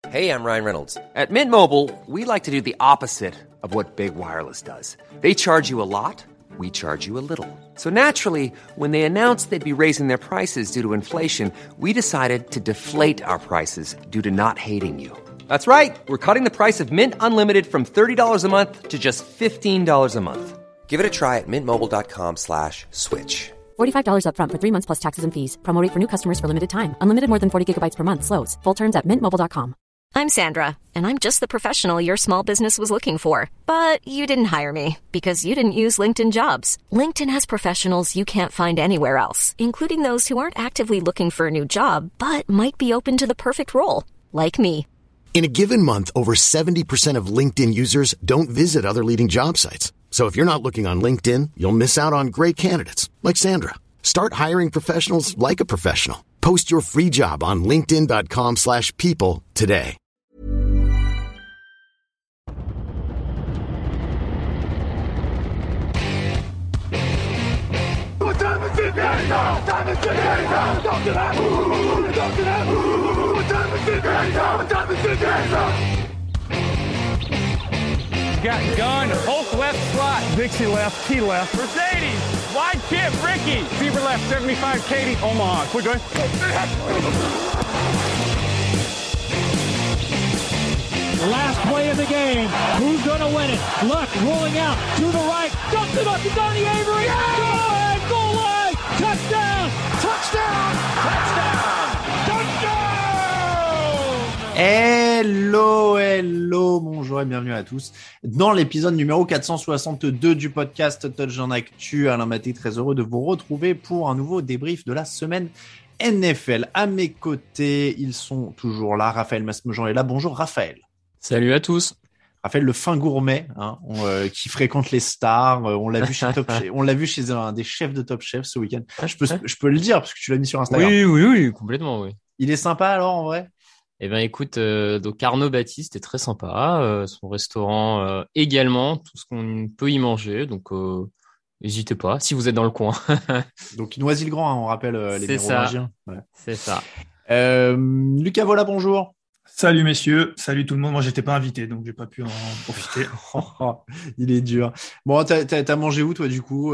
Hey, I'm Ryan Reynolds. At Mint Mobile, we like to do the opposite of what Big Wireless does. They charge you a lot, we charge you a little. So naturally, when they announced they'd be raising their prices due to inflation, we decided to deflate our prices due to not hating you. That's right. We're cutting the price of Mint Unlimited from $30 a month to just $15 a month. Give it a try at mintmobile.com/switch. $45 up front for 3 months plus taxes and fees. Promo rate for new customers for limited time. Unlimited more than 40 gigabytes per month slows. Full terms at mintmobile.com. I'm Sandra, and I'm just the professional your small business was looking for. But you didn't hire me because you didn't use LinkedIn Jobs. LinkedIn has professionals you can't find anywhere else, including those who aren't actively looking for a new job, but might be open to the perfect role, like me. In a given month, over 70% of LinkedIn users don't visit other leading job sites. So if you're not looking on LinkedIn, you'll miss out on great candidates like Sandra. Start hiring professionals like a professional. Post your free job on linkedin.com/people today. Got gun, Hulk left slot, Dixie left, T left, Mercedes, wide chip, Ricky, Fever left, 75, Katie, Omaha. Quick going. The last play of the game. Who's going to win it? Luck rolling out to the right. Dumps it up to Donnie Avery. Yeah! Goal line, goal line. Touchdown, touchdown, touchdown, touchdown. Hello, bonjour et bienvenue à tous dans l'épisode numéro 462 du podcast Touchdown Actu. Alain Maté, très heureux de vous retrouver pour un nouveau débrief de la semaine NFL. À mes côtés, ils sont toujours là. Raphaël Masmejean est là. Bonjour Raphaël. Salut à tous. Raphaël, le fin gourmet, qui fréquente les stars. On l'a vu chez Top Chef. On l'a vu chez un des chefs de Top Chef ce week-end. Je peux le dire parce que tu l'as mis sur Instagram. Oui, complètement, oui. Il est sympa alors en vrai? Eh ben écoute, donc Arnaud Baptiste est très sympa, son restaurant également, tout ce qu'on peut y manger, donc n'hésitez pas si vous êtes dans le coin. Donc Noisy-le-Grand, on rappelle les Mérovingiens. Ouais. C'est ça. Lucas Vola, bonjour. Salut messieurs, salut tout le monde. Moi j'étais pas invité donc j'ai pas pu en profiter. Il est dur. Bon, t'as mangé où toi du coup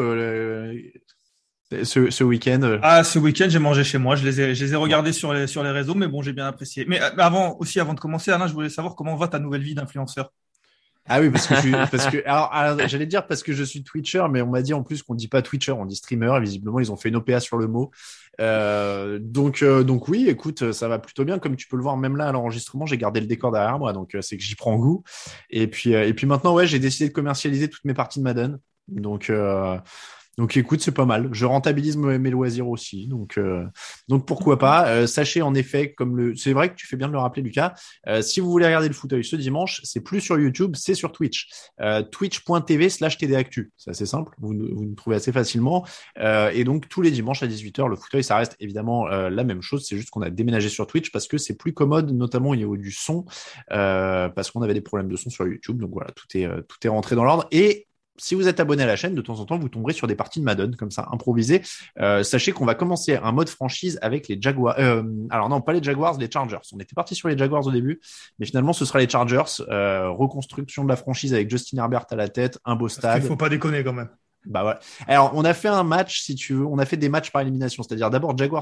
ce week-end? Ce week-end j'ai mangé chez moi. Je les ai regardés sur les réseaux, mais bon j'ai bien apprécié. Mais avant de commencer, Alain, je voulais savoir comment va ta nouvelle vie d'influenceur. Ah oui, parce que alors, j'allais dire parce que je suis Twitcher, mais on m'a dit en plus qu'on dit pas Twitcher, on dit streamer. Et visiblement, ils ont fait une OPA sur le mot. Donc oui, écoute, ça va plutôt bien. Comme tu peux le voir, même là à l'enregistrement, j'ai gardé le décor derrière moi, donc c'est que j'y prends goût. Et puis maintenant, ouais, j'ai décidé de commercialiser toutes mes parties de Madden. Donc écoute, c'est pas mal. Je rentabilise mes loisirs aussi, donc pourquoi pas. Sachez en effet, c'est vrai que tu fais bien de le rappeler, Lucas. Si vous voulez regarder le fauteuil ce dimanche, c'est plus sur YouTube, c'est sur Twitch. Twitch.tv/tdactu. C'est assez simple, vous nous trouvez assez facilement. Et donc tous les dimanches à 18h, le fauteuil, ça reste évidemment la même chose. C'est juste qu'on a déménagé sur Twitch parce que c'est plus commode, notamment au niveau du son, parce qu'on avait des problèmes de son sur YouTube. Donc voilà, tout est rentré dans l'ordre. Et si vous êtes abonné à la chaîne, de temps en temps, vous tomberez sur des parties de Madden, comme ça, improvisées. Sachez qu'on va commencer un mode franchise avec les Jaguars. Alors non, pas les Jaguars, les Chargers. On était parti sur les Jaguars au début, mais finalement, ce sera les Chargers. Reconstruction de la franchise avec Justin Herbert à la tête, un beau stade. Il faut pas déconner quand même. Bah ouais. Alors, on a fait un match, si tu veux. On a fait des matchs par élimination, c'est-à-dire d'abord Jets.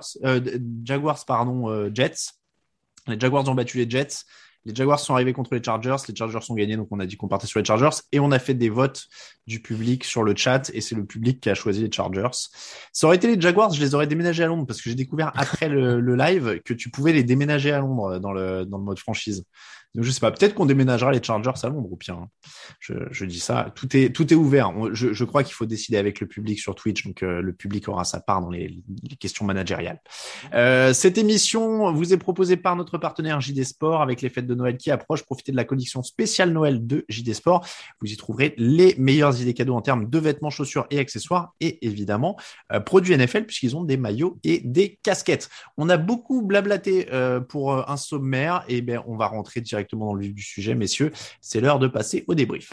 Les Jaguars ont battu les Jets. Les Jaguars sont arrivés contre les Chargers ont gagné, donc on a dit qu'on partait sur les Chargers, et on a fait des votes du public sur le chat, et c'est le public qui a choisi les Chargers. Ça aurait été les Jaguars, je les aurais déménagés à Londres, parce que j'ai découvert après le live que tu pouvais les déménager à Londres dans le mode franchise. Donc je sais pas, peut-être qu'on déménagera les Chargers à Londres, ou pire. Hein. Je dis ça, tout est ouvert. Je crois qu'il faut décider avec le public sur Twitch, donc le public aura sa part dans les questions managériales. Cette émission vous est proposée par notre partenaire JD Sport. Avec les fêtes de Noël qui approchent, profitez de la collection spéciale Noël de JD Sport. Vous y trouverez les meilleures idées cadeaux en termes de vêtements, chaussures et accessoires, et évidemment produits NFL, puisqu'ils ont des maillots et des casquettes. On a beaucoup blablaté pour un sommaire, et ben on va rentrer directement dans le vif du sujet, messieurs. C'est l'heure de passer au débrief.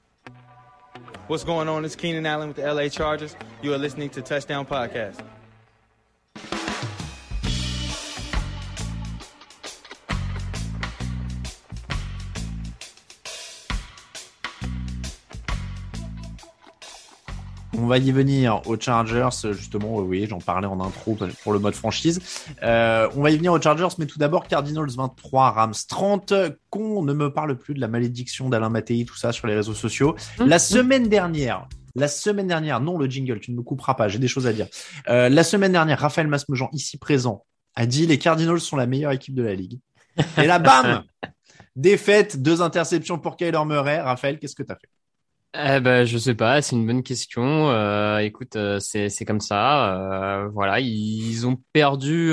What's going on? It's Keenan Allen with the LA Chargers. You are listening to Touchdown Podcast. On va y venir aux Chargers, justement, oui, j'en parlais en intro pour le mode franchise. On va y venir aux Chargers, mais tout d'abord, Cardinals 23, Rams 30. Qu'on ne me parle plus de la malédiction d'Alain Mattei, tout ça sur les réseaux sociaux. La semaine dernière, non, le jingle, tu ne me couperas pas, j'ai des choses à dire. La semaine dernière, Raphaël Masmejean, ici présent, a dit les Cardinals sont la meilleure équipe de la ligue. Et là, bam! Défaite, 2 interceptions pour Kyler Murray. Raphaël, qu'est-ce que tu as fait? Je sais pas, c'est une bonne question. Écoute, c'est comme ça. Voilà, ils ont perdu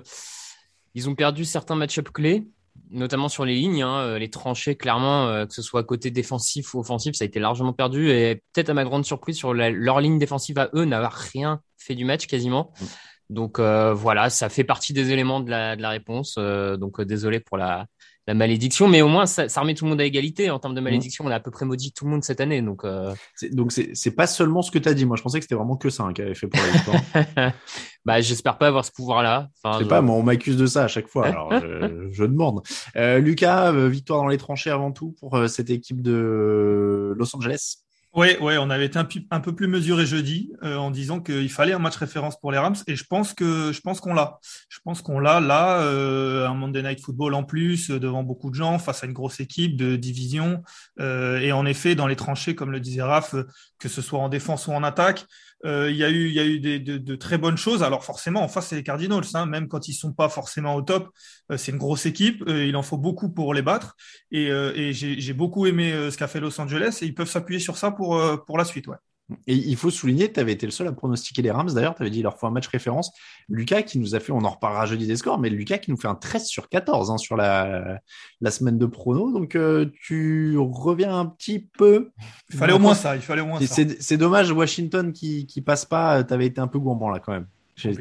certains match-up clés, notamment sur les lignes, hein, les tranchées clairement, que ce soit côté défensif ou offensif, ça a été largement perdu. Et peut-être à ma grande surprise sur leur ligne défensive à eux n'avoir rien fait du match quasiment. Donc voilà, ça fait partie des éléments de la réponse. Donc désolé pour la malédiction, mais au moins ça remet tout le monde à égalité en termes de malédiction. On a à peu près maudit tout le monde cette année, donc. C'est pas seulement ce que tu as dit. Moi, je pensais que c'était vraiment que ça qui avait fait pour la victoire. J'espère pas avoir ce pouvoir-là. Enfin, pas, moi, on m'accuse de ça à chaque fois. Alors, je demande. Lucas, victoire dans les tranchées avant tout pour cette équipe de Los Angeles. Oui, on avait été un peu plus mesuré jeudi en disant qu'il fallait un match référence pour les Rams et je pense qu'on l'a. Je pense qu'on l'a là, un Monday Night Football en plus, devant beaucoup de gens, face à une grosse équipe de division. Et en effet, dans les tranchées, comme le disait Raph, que ce soit en défense ou en attaque, il y a eu de très bonnes choses. Alors forcément, en face, c'est les Cardinals, même quand ils sont pas forcément au top. C'est une grosse équipe, il en faut beaucoup pour les battre. Et j'ai beaucoup aimé ce qu'a fait Los Angeles et ils peuvent s'appuyer sur ça pour la suite, ouais. Et il faut souligner que tu avais été le seul à pronostiquer les Rams. D'ailleurs, tu avais dit il leur faut un match référence. Lucas qui nous a fait, on en reparlera jeudi des scores, mais Lucas qui nous fait un 13/14 sur la semaine de prono. Donc, tu reviens un petit peu. Il fallait au moins ça. C'est dommage, Washington qui passe pas. Tu avais été un peu gourmand là quand même.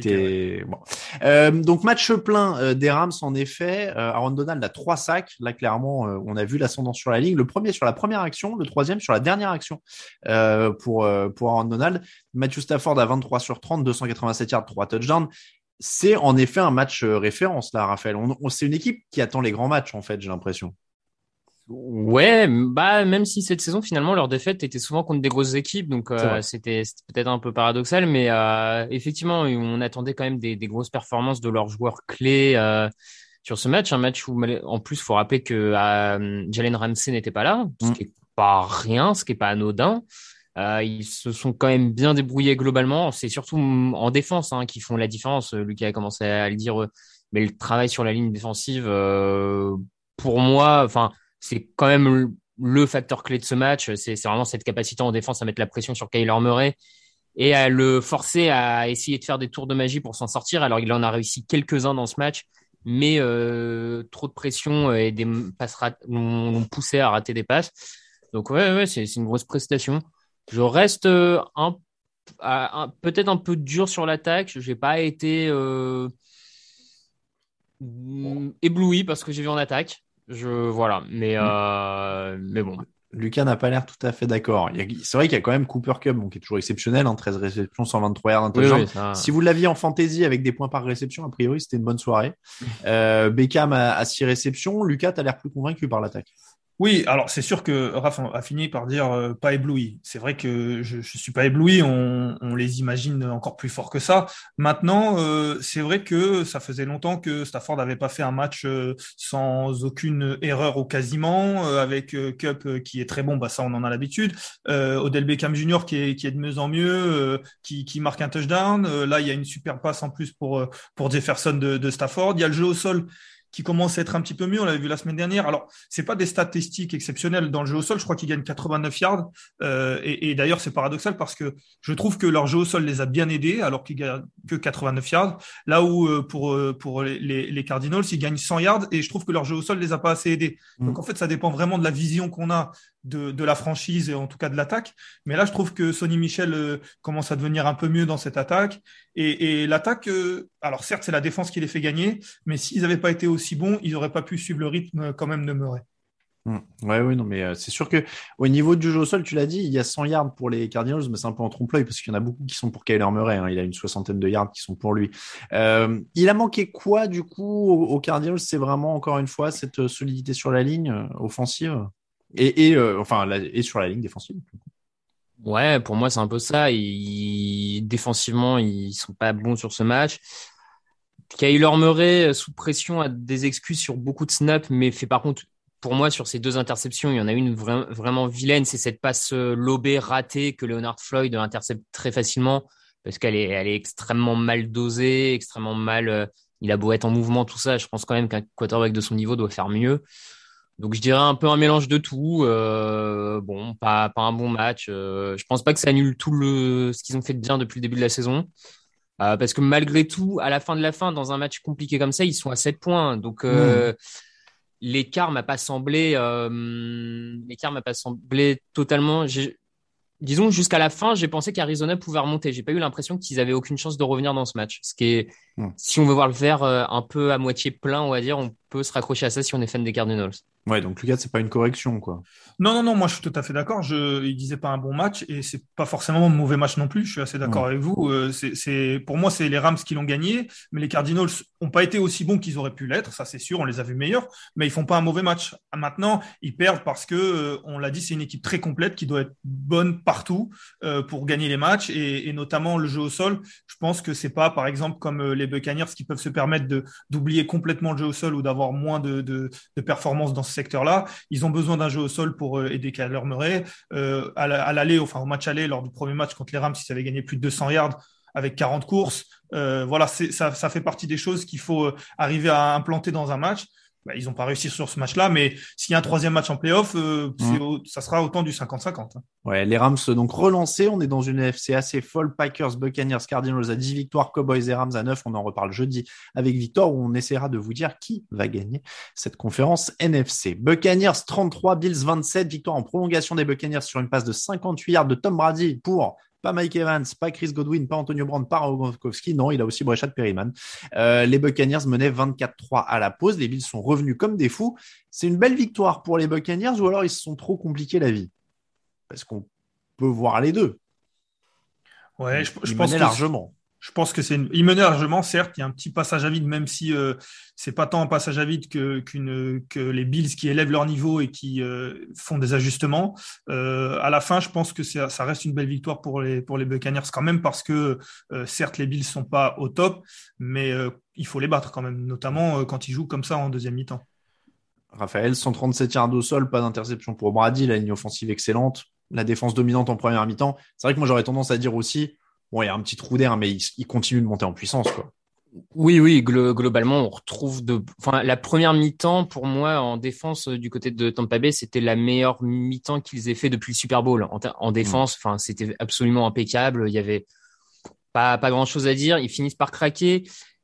Donc match plein des Rams en effet. Aaron Donald a 3 sacs. Là clairement, on a vu l'ascendant sur la ligne. Le premier sur la première action, le troisième sur la dernière action pour Aaron Donald. Matthew Stafford à 23 sur 30, 287 yards, 3 touchdowns. C'est en effet un match référence là, Raphaël. C'est une équipe qui attend les grands matchs en fait, j'ai l'impression. Ouais, même si cette saison finalement leur défaite était souvent contre des grosses équipes, donc c'était peut-être un peu paradoxal, mais effectivement on attendait quand même des grosses performances de leurs joueurs clés sur ce match, un match où en plus faut rappeler que Jalen Ramsey n'était pas là, ce qui est pas rien, ce qui est pas anodin. Ils se sont quand même bien débrouillés globalement. C'est surtout en défense qui font la différence. Lucas a commencé à le dire, mais le travail sur la ligne défensive, pour moi, enfin. C'est quand même le facteur clé de ce match. C'est vraiment cette capacité en défense à mettre la pression sur Kyler Murray et à le forcer à essayer de faire des tours de magie pour s'en sortir. Alors, il en a réussi quelques-uns dans ce match, mais trop de pression et des passes l'ont poussé à rater des passes. Donc, ouais, c'est une grosse prestation. Je reste peut-être un peu dur sur l'attaque. Je n'ai pas été ébloui parce que j'ai vu en attaque. Voilà, mais bon. Lucas n'a pas l'air tout à fait d'accord. C'est vrai qu'il y a quand même Cooper Kupp, qui est toujours exceptionnel, 13 réceptions, 123 yards, oui, si vous l'aviez en fantasy avec des points par réception, a priori, c'était une bonne soirée. Beckham a 6 réceptions. Lucas, t'as l'air plus convaincu par l'attaque. Oui, alors c'est sûr que Raph a fini par dire pas ébloui. C'est vrai que je suis pas ébloui, on les imagine encore plus forts que ça. Maintenant, c'est vrai que ça faisait longtemps que Stafford n'avait pas fait un match sans aucune erreur ou quasiment, avec Kupp qui est très bon, ça on en a l'habitude. Odell Beckham Jr. qui est de mieux en mieux, qui marque un touchdown. Là, il y a une super passe en plus pour Jefferson de Stafford. Il y a le jeu au sol qui commence à être un petit peu mieux, on l'avait vu la semaine dernière. Alors, c'est pas des statistiques exceptionnelles dans le jeu au sol, je crois qu'ils gagnent 89 yards, et d'ailleurs c'est paradoxal parce que je trouve que leur jeu au sol les a bien aidés, alors qu'ils gagnent que 89 yards, là où pour les Cardinals, ils gagnent 100 yards, et je trouve que leur jeu au sol les a pas assez aidés. Donc en fait, ça dépend vraiment de la vision qu'on a de la franchise, et en tout cas de l'attaque, mais là je trouve que Sonny Michel commence à devenir un peu mieux dans cette attaque, et l'attaque, alors certes c'est la défense qui les fait gagner, mais s'ils n'avaient pas été aussi bons, ils n'auraient pas pu suivre le rythme quand même de Murray. Oui, non, mais c'est sûr que au niveau du jeu au sol, tu l'as dit, il y a 100 yards pour les Cardinals, mais c'est un peu en trompe-l'œil parce qu'il y en a beaucoup qui sont pour Kyler Murray. Il a une 60aine de yards qui sont pour lui. Il a manqué quoi du coup aux Cardinals? C'est vraiment encore une fois cette solidité sur la ligne offensive et sur la ligne défensive. Ouais, pour moi, c'est un peu ça. Défensivement, ils sont pas bons sur ce match. Kyler Murray, sous pression, a des excuses sur beaucoup de snaps, mais fait par contre, pour moi, sur ces 2 interceptions, il y en a une vraiment vilaine. C'est cette passe lobée ratée que Leonard Floyd intercepte très facilement parce elle est extrêmement mal dosée, extrêmement mal. Il a beau être en mouvement, tout ça. Je pense quand même qu'un quarterback de son niveau doit faire mieux. Donc je dirais un peu un mélange de tout. Bon, pas un bon match. Je pense pas que ça annule ce qu'ils ont fait de bien depuis le début de la saison. Parce que malgré tout, à la fin de la fin, dans un match compliqué comme ça, ils sont à 7 points. Donc l'écart m'a pas semblé totalement. Disons jusqu'à la fin, j'ai pensé qu'Arizona pouvait remonter. J'ai pas eu l'impression qu'ils avaient aucune chance de revenir dans ce match. Ce qui est, si on veut voir le verre un peu à moitié plein, on va dire, on peut se raccrocher à ça si on est fan des Cardinals. Ouais, donc Lucas, c'est pas une correction, quoi. Non, moi je suis tout à fait d'accord. Il disait pas un bon match et c'est pas forcément un mauvais match non plus. Je suis assez d'accord avec vous. Pour moi, c'est les Rams qui l'ont gagné, mais les Cardinals ont pas été aussi bons qu'ils auraient pu l'être. Ça, c'est sûr. On les a vus meilleurs, mais ils font pas un mauvais match. Maintenant, ils perdent parce que, on l'a dit, c'est une équipe très complète qui doit être bonne partout pour gagner les matchs et notamment le jeu au sol. Je pense que c'est pas, par exemple, comme les Buccaneers qui peuvent se permettre d'oublier complètement le jeu au sol ou d'avoir moins de performances dans ce secteur-là. Ils ont besoin d'un jeu au sol pour aider Kyler Murray. À l'aller, enfin au match aller, lors du premier match contre les Rams, ils avaient gagné plus de 200 yards avec 40 courses. Voilà, ça fait partie des choses qu'il faut arriver à implanter dans un match. Ils n'ont pas réussi sur ce match-là, mais s'il y a un troisième match en playoff, ça sera autant du 50-50. Ouais, les Rams donc relancés. On est dans une NFC assez folle. Packers, Buccaneers, Cardinals à 10 victoires, Cowboys et Rams à 9. On en reparle jeudi avec Victor où on essaiera de vous dire qui va gagner cette conférence NFC. Buccaneers 33, Bills 27. Victoire en prolongation des Buccaneers sur une passe de 58 yards de Tom Brady pour pas Mike Evans, pas Chris Godwin, pas Antonio Brown, pas Gronkowski. Non, il a aussi Breshad Perriman. Les Buccaneers menaient 24-3 à la pause. Les Bills sont revenus comme des fous. C'est une belle victoire pour les Buccaneers ou alors ils se sont trop compliqués la vie? Parce qu'on peut voir les deux. Ouais, je pense que largement. Je pense que il menait largement, certes, il y a un petit passage à vide, même si c'est pas tant un passage à vide que les Bills qui élèvent leur niveau et qui font des ajustements. À la fin, je pense que ça reste une belle victoire pour les Buccaneers quand même parce que certes les Bills sont pas au top, mais il faut les battre quand même, notamment quand ils jouent comme ça en deuxième mi-temps. Raphaël, 137 yards au sol, pas d'interception pour Brady, la ligne offensive excellente, la défense dominante en première mi-temps. C'est vrai que moi j'aurais tendance à dire aussi, bon, il y a un petit trou d'air, mais il continue de monter en puissance, quoi. Oui, globalement, on retrouve la première mi-temps, pour moi, en défense du côté de Tampa Bay, c'était la meilleure mi-temps qu'ils aient fait depuis le Super Bowl. En défense, c'était absolument impeccable. Il y avait pas grand-chose à dire. Ils finissent par craquer.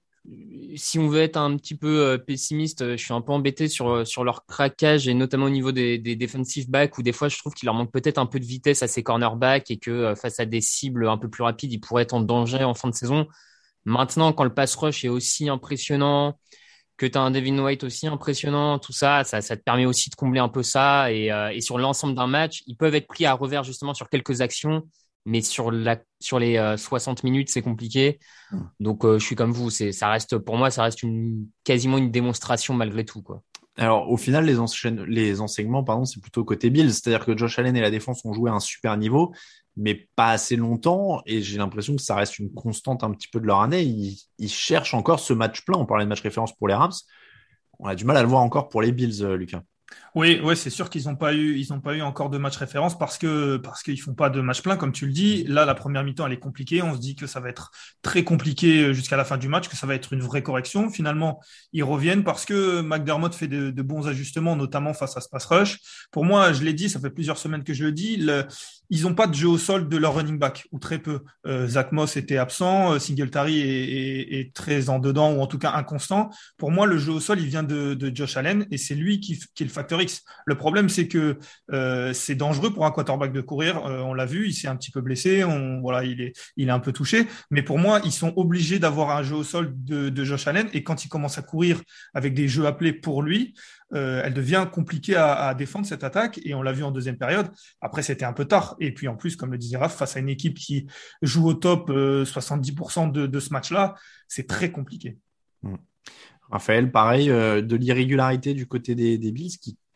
Si on veut être un petit peu pessimiste, je suis un peu embêté sur leur craquage et notamment au niveau des defensive backs où des fois je trouve qu'il leur manque peut-être un peu de vitesse à ces cornerbacks et que face à des cibles un peu plus rapides, ils pourraient être en danger en fin de saison. Maintenant, quand le pass rush est aussi impressionnant, que tu as un Devin White aussi impressionnant, tout ça te permet aussi de combler un peu ça et sur l'ensemble d'un match, ils peuvent être pris à revers justement sur quelques actions. Mais sur les 60 minutes, c'est compliqué. Donc, je suis comme vous. Pour moi, ça reste quasiment une démonstration malgré tout, quoi. Alors, au final, les enseignements, c'est plutôt côté Bills. C'est-à-dire que Josh Allen et la défense ont joué à un super niveau, mais pas assez longtemps. Et j'ai l'impression que ça reste une constante un petit peu de leur année. Ils cherchent encore ce match plein. On parlait de match référence pour les Rams. On a du mal à le voir encore pour les Bills, Lucas. Oui, c'est sûr qu'ils n'ont pas eu encore de match référence parce qu'ils font pas de match plein, comme tu le dis. Là, la première mi-temps, elle est compliquée. On se dit que ça va être très compliqué jusqu'à la fin du match, que ça va être une vraie correction. Finalement, ils reviennent parce que McDermott fait de bons ajustements, notamment face à ce pass rush. Pour moi, je l'ai dit, ça fait plusieurs semaines que je le dis, ils n'ont pas de jeu au sol de leur running back, ou très peu. Zach Moss était absent, Singletary est très en dedans, ou en tout cas inconstant. Pour moi, le jeu au sol, il vient de Josh Allen, et c'est lui qui est le facteur X. Le problème, c'est que c'est dangereux pour un quarterback de courir. On l'a vu, il s'est un petit peu blessé, il est un peu touché. Mais pour moi, ils sont obligés d'avoir un jeu au sol de Josh Allen, et quand il commence à courir avec des jeux appelés pour lui, elle devient compliquée à défendre cette attaque, et on l'a vu en deuxième période. Après, c'était un peu tard. Et puis en plus, comme le disait Raph, face à une équipe qui joue au top 70% de ce match-là, c'est très compliqué. Raphaël, pareil, de l'irrégularité du côté des Bills qui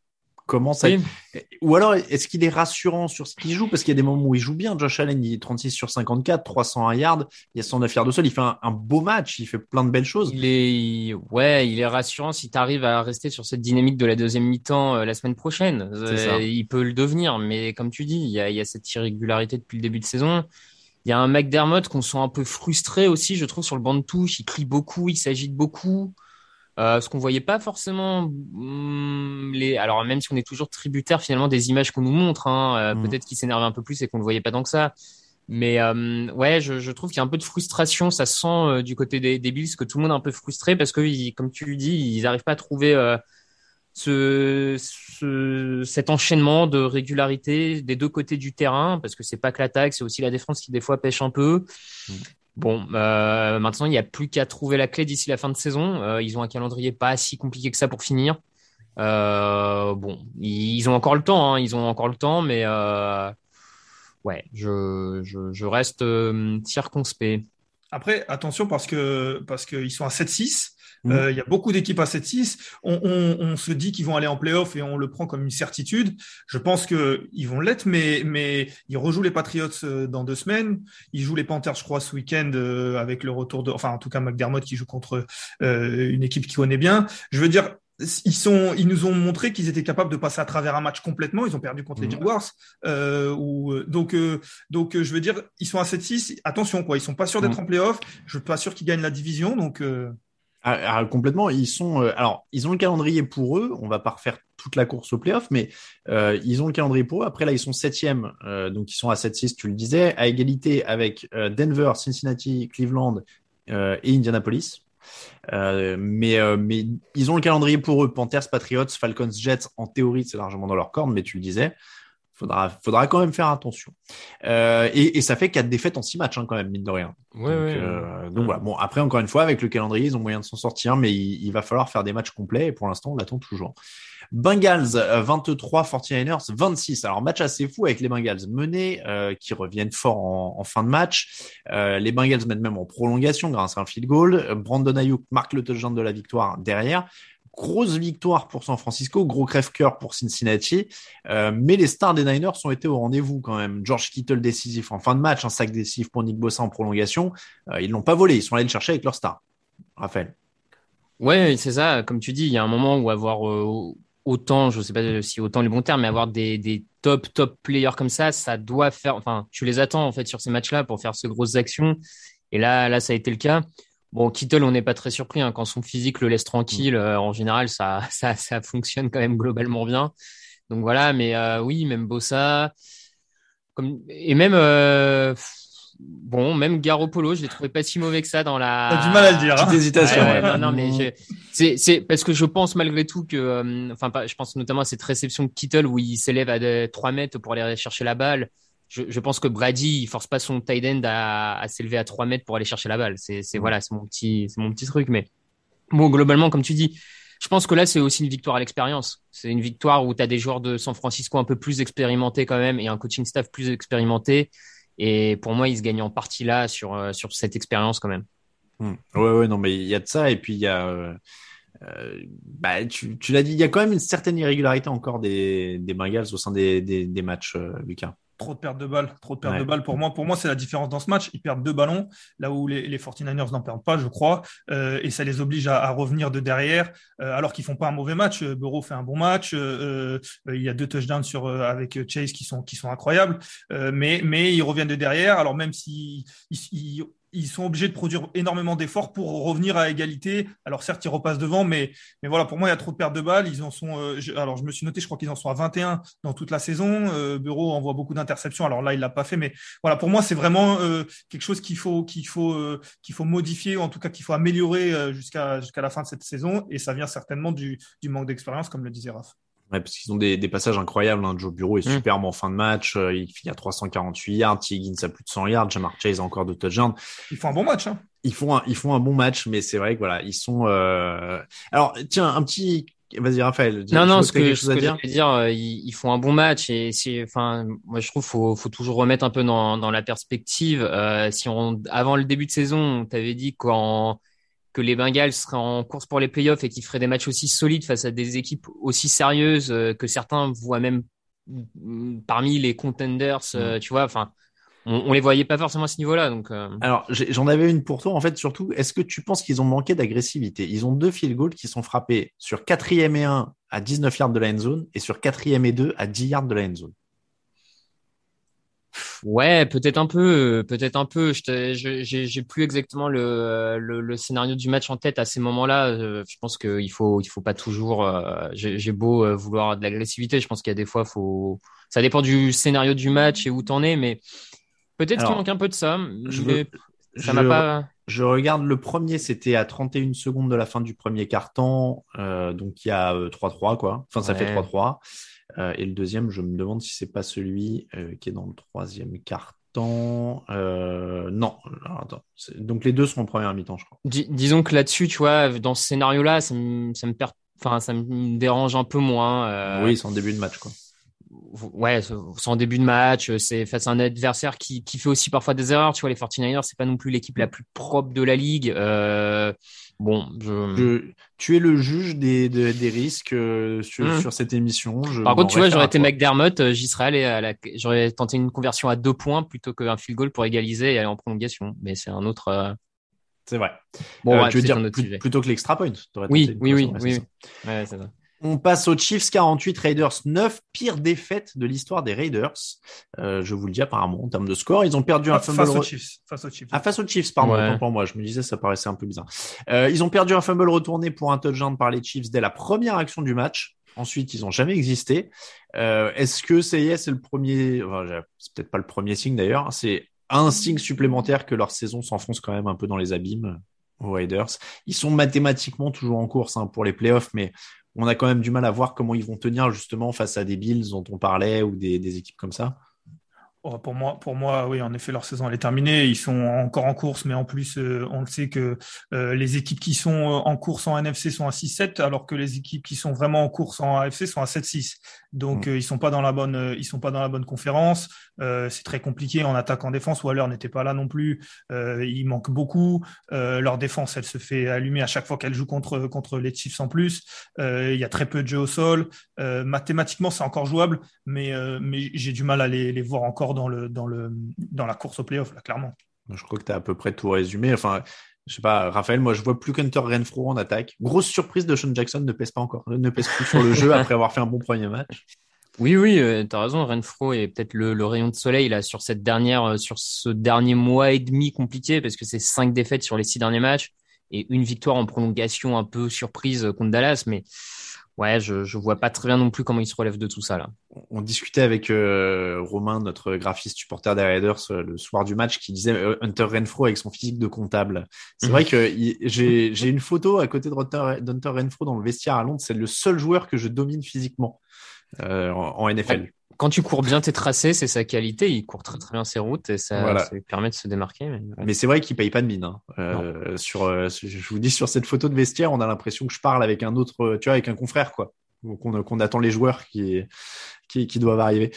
comment ça. Oui. Ou alors, est-ce qu'il est rassurant sur ce qu'il joue? Parce qu'il y a des moments où il joue bien. Josh Allen, il est 36 sur 54, 301 yards, il y a 109 yards de sol. Il fait un beau match, il fait plein de belles choses. Il est rassurant si tu arrives à rester sur cette dynamique de la deuxième mi-temps la semaine prochaine. Il peut le devenir, mais comme tu dis, il y a cette irrégularité depuis le début de saison. Il y a un McDermott qu'on sent un peu frustré aussi, je trouve, sur le banc de touche. Il crie beaucoup, il s'agite beaucoup. Ce qu'on voyait pas forcément alors même si on est toujours tributaire finalement des images qu'on nous montre, hein, peut-être qu'il s'énervait un peu plus et qu'on le voyait pas tant que ça. Mais ouais, je trouve qu'il y a un peu de frustration, ça se sent du côté des Bills que tout le monde est un peu frustré parce que comme tu le dis, ils arrivent pas à trouver cet enchaînement de régularité des deux côtés du terrain, parce que c'est pas que l'attaque, c'est aussi la défense qui des fois pêche un peu. Bon, maintenant il n'y a plus qu'à trouver la clé d'ici la fin de saison. Ils ont un calendrier pas si compliqué que ça pour finir. Bon, ils ont encore le temps, mais ouais, je reste circonspect. Après, attention parce qu'ils sont à 7-6. Il y a beaucoup d'équipes à 7-6. On se dit qu'ils vont aller en play-off et on le prend comme une certitude. Je pense qu'ils vont l'être, mais ils rejouent les Patriots dans 2 semaines. Ils jouent les Panthers, je crois, ce week-end avec le retour enfin en tout cas McDermott qui joue contre une équipe qui connaît bien. Je veux dire, ils nous ont montré qu'ils étaient capables de passer à travers un match complètement. Ils ont perdu contre les Jaguars. Donc, je veux dire, ils sont à 7-6. Attention, quoi. Ils sont pas sûrs d'être en play-off. Je suis pas sûr qu'ils gagnent la division. Donc, complètement. Ils ont le calendrier pour eux. On va pas refaire toute la course au play-off, mais ils ont le calendrier pour eux. Après, là, ils sont 7e. Donc, ils sont à 7-6, tu le disais, à égalité avec Denver, Cincinnati, Cleveland et Indianapolis. Mais ils ont le calendrier pour eux. Panthers, Patriots, Falcons, Jets. En théorie, c'est largement dans leur corde, mais tu le disais. Faudra quand même faire attention. Et ça fait 4 défaites en 6 matchs, hein, quand même, mine de rien. Donc voilà. Bon, après, encore une fois, avec le calendrier, ils ont moyen de s'en sortir, mais il va falloir faire des matchs complets. Et pour l'instant, on l'attend toujours. Bengals 23, 49ers 26. Alors, match assez fou avec les Bengals menés, qui reviennent fort en fin de match. Les Bengals mettent même en prolongation grâce à un field goal. Brandon Ayuk marque le touchdown de la victoire derrière. Grosse victoire pour San Francisco, gros crève-cœur pour Cincinnati, mais les stars des Niners ont été au rendez-vous quand même. George Kittle décisif en fin de match, un sac décisif pour Nick Bosa en prolongation. Ils l'ont pas volé, ils sont allés le chercher avec leur star. Raphaël. Ouais, c'est ça. Comme tu dis, il y a un moment où avoir autant, je sais pas si autant les bons termes, mais avoir des top players comme ça doit faire. Enfin, tu les attends en fait sur ces matchs-là pour faire ces grosses actions. Et là, ça a été le cas. Bon, Kittle, on n'est pas très surpris, hein, quand son physique le laisse tranquille. En général, ça fonctionne quand même globalement bien. Donc voilà, mais oui, même Bosa, et même même Garoppolo, je l'ai trouvé pas si mauvais que ça dans la. T'as du mal à le dire. Petite hésitation. Non, mais c'est parce que je pense malgré tout que, je pense notamment à cette réception de Kittle où il s'élève à 3 mètres pour aller chercher la balle. Je pense que Brady, il force pas son tight end à s'élever à 3 mètres pour aller chercher la balle. Voilà, c'est mon petit truc. Mais bon, globalement, comme tu dis, je pense que là, c'est aussi une victoire à l'expérience. C'est une victoire où tu as des joueurs de San Francisco un peu plus expérimentés quand même et un coaching staff plus expérimenté. Et pour moi, ils se gagnent en partie là sur cette expérience quand même. Ouais, non, mais il y a de ça. Et puis, il y a, tu l'as dit, il y a quand même une certaine irrégularité encore des Bengals au sein des matchs, Lucas. Trop de pertes de balles, de balles pour moi. Pour moi, c'est la différence dans ce match. Ils perdent 2 ballons, là où les 49ers n'en perdent pas, je crois. Et ça les oblige à revenir de derrière, alors qu'ils font pas un mauvais match. Burrow fait un bon match. Il y a 2 touchdowns avec Chase qui sont incroyables. Mais ils reviennent de derrière. Alors même si ils sont obligés de produire énormément d'efforts pour revenir à égalité. Alors certes, ils repassent devant, mais voilà, pour moi, il y a trop de pertes de balles. Ils en sont. Alors je me suis noté, je crois qu'ils en sont à 21 dans toute la saison. Burrow envoie beaucoup d'interceptions. Alors là, il l'a pas fait, mais voilà, pour moi, c'est vraiment quelque chose qu'il faut modifier, ou en tout cas qu'il faut améliorer jusqu'à la fin de cette saison. Et ça vient certainement du manque d'expérience, comme le disait Raph. Ouais, parce qu'ils ont des passages incroyables, hein. Joe Burrow est superbe en fin de match. Il finit à 348 yards. Higgins a plus de 100 yards. Jamar Chase a encore 2 touchdowns. Ils font un bon match, hein. Ils font un bon match, mais c'est vrai que voilà, ils sont. Alors, tiens, un petit. Vas-y, Raphaël. Non, ce que je veux dire, ils font un bon match et moi je trouve faut toujours remettre un peu dans la perspective. Si avant le début de saison, on t'avait dit que que les Bengals seraient en course pour les playoffs et qu'ils feraient des matchs aussi solides face à des équipes aussi sérieuses que certains voient même parmi les contenders, tu vois. Enfin, on les voyait pas forcément à ce niveau-là. Donc, Alors, j'en avais une pour toi. En fait, surtout, est-ce que tu penses qu'ils ont manqué d'agressivité? Ils ont 2 field goals qui sont frappés sur 4e et 1 à 19 yards de la end zone et sur 4e et 2 à 10 yards de la end zone. Ouais, peut-être un peu. J'ai plus exactement le scénario du match en tête à ces moments-là. Je pense qu'il faut pas toujours. J'ai beau vouloir de l'agressivité, je pense qu'il y a des fois, ça dépend du scénario du match et où t'en es, mais peut-être qu'il manque un peu de ça. Ça m'a pas. Je regarde le premier, c'était à 31 secondes de la fin du premier quart-temps, donc il y a 3-3 quoi. Enfin, ça fait 3-3. Et le deuxième, je me demande si c'est pas celui qui est dans le troisième quart-temps. Non. Alors, attends. Donc les deux sont en première mi-temps, je crois. Disons que là-dessus, tu vois, dans ce scénario-là, ça me dérange un peu moins. Oui, c'est en début de match, quoi. Ouais, c'est en début de match, c'est face à un adversaire qui fait aussi parfois des erreurs. Tu vois, les 49ers, c'est pas non plus l'équipe la plus propre de la ligue. Tu es le juge des risques sur cette émission. Par contre, tu vois, j'aurais été McDermott, j'y serais allé j'aurais tenté une conversion à 2 points plutôt qu'un field goal pour égaliser et aller en prolongation. Mais c'est un autre. C'est vrai. Bon, tu veux dire plutôt que l'extra point. Oui. Ouais, c'est ça. On passe aux Chiefs 48, Raiders 9, pire défaite de l'histoire des Raiders. Je vous le dis apparemment en termes de score, ils ont perdu un fumble. Face aux Chiefs. Ah, face aux Chiefs, pardon, autant pour moi. Je me disais, ça paraissait un peu bizarre. Ils ont perdu un fumble retourné pour un touchdown par les Chiefs dès la première action du match. Ensuite, ils ont jamais existé. Est-ce que c'est le premier, enfin, c'est peut-être pas le premier signe d'ailleurs, c'est un signe supplémentaire que leur saison s'enfonce quand même un peu dans les abîmes aux Raiders. Ils sont mathématiquement toujours en course pour les playoffs, mais on a quand même du mal à voir comment ils vont tenir justement face à des Bills dont on parlait ou des équipes comme ça. Pour moi, oui, en effet, leur saison elle est terminée. Ils sont encore en course, mais en plus, on le sait que les équipes qui sont en course en NFC sont à 6-7, alors que les équipes qui sont vraiment en course en AFC sont à 7-6. Donc, ils sont pas dans la bonne conférence. C'est très compliqué en attaque, en défense. Waller n'était pas là non plus. Il manque beaucoup. Leur défense, elle se fait allumer à chaque fois qu'elle joue contre les Chiefs en plus. Il y a très peu de jeux au sol. Mathématiquement, c'est encore jouable, mais j'ai du mal à les voir encore dans la course au playoff, là, clairement. Je crois que tu as à peu près tout résumé. Enfin, je sais pas, Raphaël, moi je vois plus qu'Hunter Renfrow en attaque. Grosse surprise de Sean Jackson, ne pèse plus sur le jeu après avoir fait un bon premier match. Oui, t'as raison. Renfrow est peut-être le rayon de soleil là sur ce dernier mois et demi compliqué parce que c'est 5 défaites sur les 6 derniers matchs et une victoire en prolongation un peu surprise contre Dallas, mais ouais, je vois pas très bien non plus comment il se relève de tout ça là. On discutait avec Romain, notre graphiste supporter des Raiders, le soir du match, qui disait Hunter Renfrow avec son physique de comptable. C'est vrai que j'ai une photo à côté d'Hunter Renfrow dans le vestiaire à Londres. C'est le seul joueur que je domine physiquement en NFL. Ouais. Quand tu cours bien tes tracés, c'est sa qualité. Il court très très bien ses routes et ça lui permet de se démarquer. Mais c'est vrai qu'il paye pas de mine. Je vous dis, sur cette photo de vestiaire, on a l'impression que je parle avec un autre, tu vois, avec un confrère, quoi. Qu'on attend les joueurs qui doivent arriver.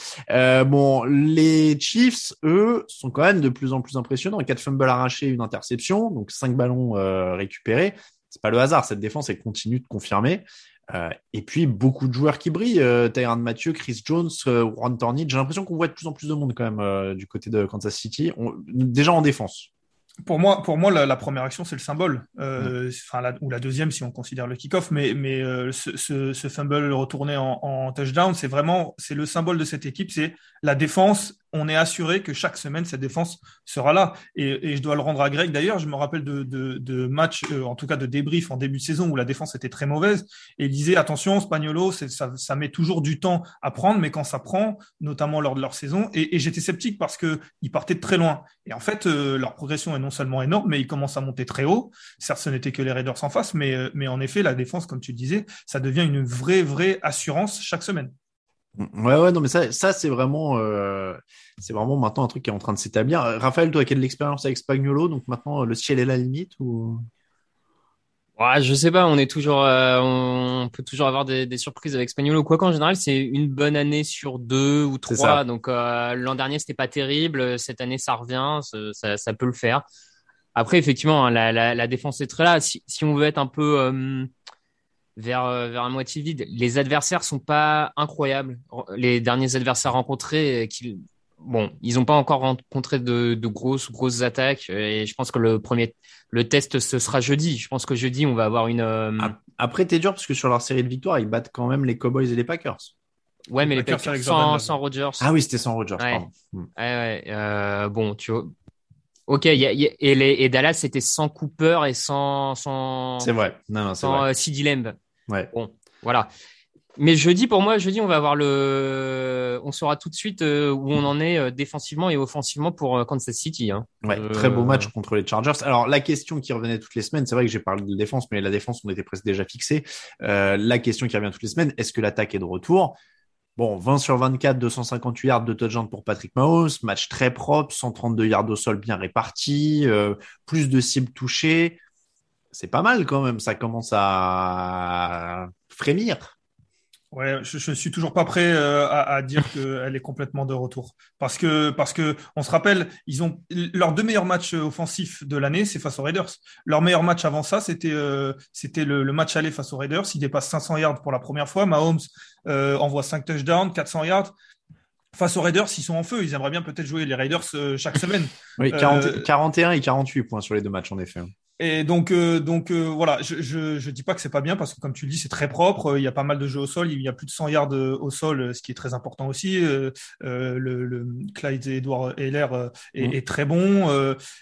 Les Chiefs, eux, sont quand même de plus en plus impressionnants. 4 fumbles arrachés, une interception, donc 5 ballons récupérés. C'est pas le hasard. Cette défense, elle continue de confirmer. Et puis beaucoup de joueurs qui brillent, Tyrann Mathieu, Chris Jones, Ron Torney. J'ai l'impression qu'on voit de plus en plus de monde quand même du côté de Kansas City, déjà en défense. Pour moi, la première action, c'est le symbole, ou la deuxième si on considère le kick-off, mais ce fumble retourné en touchdown, c'est le symbole de cette équipe, c'est la défense. On est assuré que chaque semaine, cette défense sera là. Et je dois le rendre à Greg. D'ailleurs, je me rappelle de matchs, en tout cas de débriefs en début de saison où la défense était très mauvaise. Et il disait, attention, Spagnuolo, ça met toujours du temps à prendre, mais quand ça prend, notamment lors de leur saison, et j'étais sceptique parce qu'ils partaient de très loin. Et en fait, leur progression est non seulement énorme, mais ils commencent à monter très haut. Certes, ce n'était que les Raiders en face, mais en effet, la défense, comme tu le disais, ça devient une vraie assurance chaque semaine. Ouais, non, mais ça c'est vraiment maintenant un truc qui est en train de s'établir. Raphaël, toi qui as de l'expérience avec Spagnuolo, donc maintenant le ciel est la limite ou? Ouais, je sais pas, on peut toujours avoir des surprises avec Spagnuolo. Quoi qu'en général, c'est une bonne année sur 2 ou 3. Donc l'an dernier, c'était pas terrible. Cette année, ça revient, ça peut le faire. Après, effectivement, hein, la défense est très là. Si on veut être un peu vers à moitié vide, les adversaires sont pas incroyables. Les derniers adversaires rencontrés, ils n'ont pas encore rencontré de grosses attaques. Et je pense que le test, ce sera jeudi. Je pense que jeudi, on va avoir Après, t'es dur parce que sur leur série de victoires, ils battent quand même les Cowboys et les Packers. Ouais, mais les Packers sans Rodgers. Ah oui, c'était sans Rodgers, ouais. pardon. Ouais. Bon, tu vois. Ok, et Dallas, c'était sans Cooper et sans. C'est vrai. Non, c'est vrai. CeeDee Lamb. Ouais. Bon, voilà. Mais jeudi, on va avoir on saura tout de suite où on en est défensivement et offensivement pour Kansas City. Hein. Ouais, très beau match contre les Chargers. Alors, la question qui revenait toutes les semaines, c'est vrai que j'ai parlé de défense, mais la défense, on était presque déjà fixé. La question qui revient toutes les semaines, est-ce que l'attaque est de retour? Bon, 20 sur 24, 258 yards de touchdown pour Patrick Mahomes, match très propre, 132 yards au sol bien répartis, plus de cibles touchées. C'est pas mal quand même, ça commence à frémir. Ouais, je suis toujours pas prêt à dire qu'elle est complètement de retour. Parce que on se rappelle, ils ont leurs 2 meilleurs matchs offensifs de l'année, c'est face aux Raiders. Leur meilleur match avant ça, c'était le match aller face aux Raiders. Ils dépassent 500 yards pour la première fois. Mahomes envoie 5 touchdowns, 400 yards. Face aux Raiders, ils sont en feu. Ils aimeraient bien peut-être jouer les Raiders chaque semaine. Oui, 41 et 48 points sur les 2 matchs, en effet. Et donc voilà, je dis pas que c'est pas bien parce que comme tu le dis, c'est très propre. Il y a pas mal de jeux au sol. Il y a plus de 100 yards au sol, ce qui est très important aussi. Le Clyde Edwards-Helaire est très bon.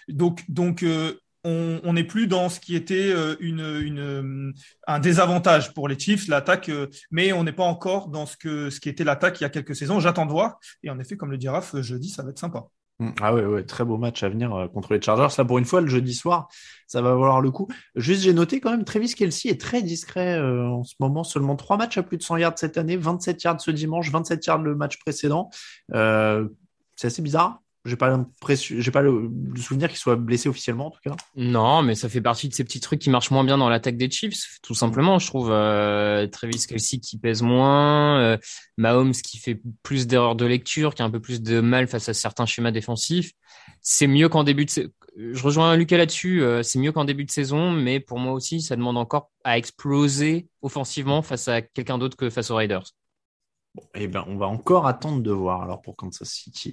On n'est plus dans ce qui était un désavantage pour les Chiefs, l'attaque, mais on n'est pas encore dans ce qui était l'attaque il y a quelques saisons. J'attends de voir. Et en effet, comme le dit Raph, jeudi, ça va être sympa. Ah ouais, très beau match à venir contre les Chargers. Là, pour une fois, le jeudi soir, ça va valoir le coup. Juste, j'ai noté quand même, Travis Kelce est très discret en ce moment. Seulement 3 matchs à plus de 100 yards cette année, 27 yards ce dimanche, 27 yards le match précédent. C'est assez bizarre. J'ai pas le souvenir qu'il soit blessé officiellement, en tout cas. Non, mais ça fait partie de ces petits trucs qui marchent moins bien dans l'attaque des Chiefs, tout simplement. Je trouve Travis Kelce qui pèse moins, Mahomes qui fait plus d'erreurs de lecture, qui a un peu plus de mal face à certains schémas défensifs. C'est mieux qu'en début de je rejoins Lucas là-dessus, c'est mieux qu'en début de saison, mais pour moi aussi, ça demande encore à exploser offensivement face à quelqu'un d'autre que face aux Raiders. Bon, eh ben, on va encore attendre de voir alors pour Kansas City.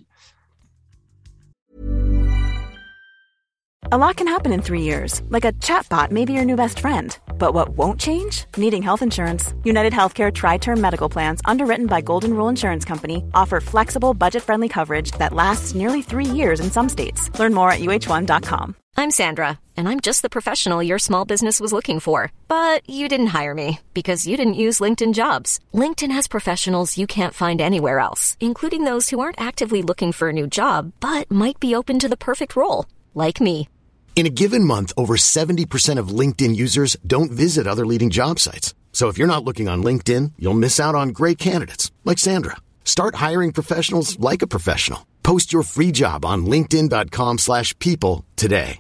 A lot can happen in 3 years, like a chatbot may be your new best friend. But what won't change? Needing health insurance. United Healthcare Tri-Term Medical Plans, underwritten by Golden Rule Insurance Company, offer flexible, budget-friendly coverage that lasts nearly 3 years in some states. Learn more at uh1.com. I'm Sandra, and I'm just the professional your small business was looking for. But you didn't hire me because you didn't use LinkedIn Jobs. LinkedIn has professionals you can't find anywhere else, including those who aren't actively looking for a new job, but might be open to the perfect role, like me. In a given month, over 70% of LinkedIn users don't visit other leading job sites. So if you're not looking on LinkedIn, you'll miss out on great candidates like Sandra. Start hiring professionals like a professional. Post your free job on linkedin.com/people today.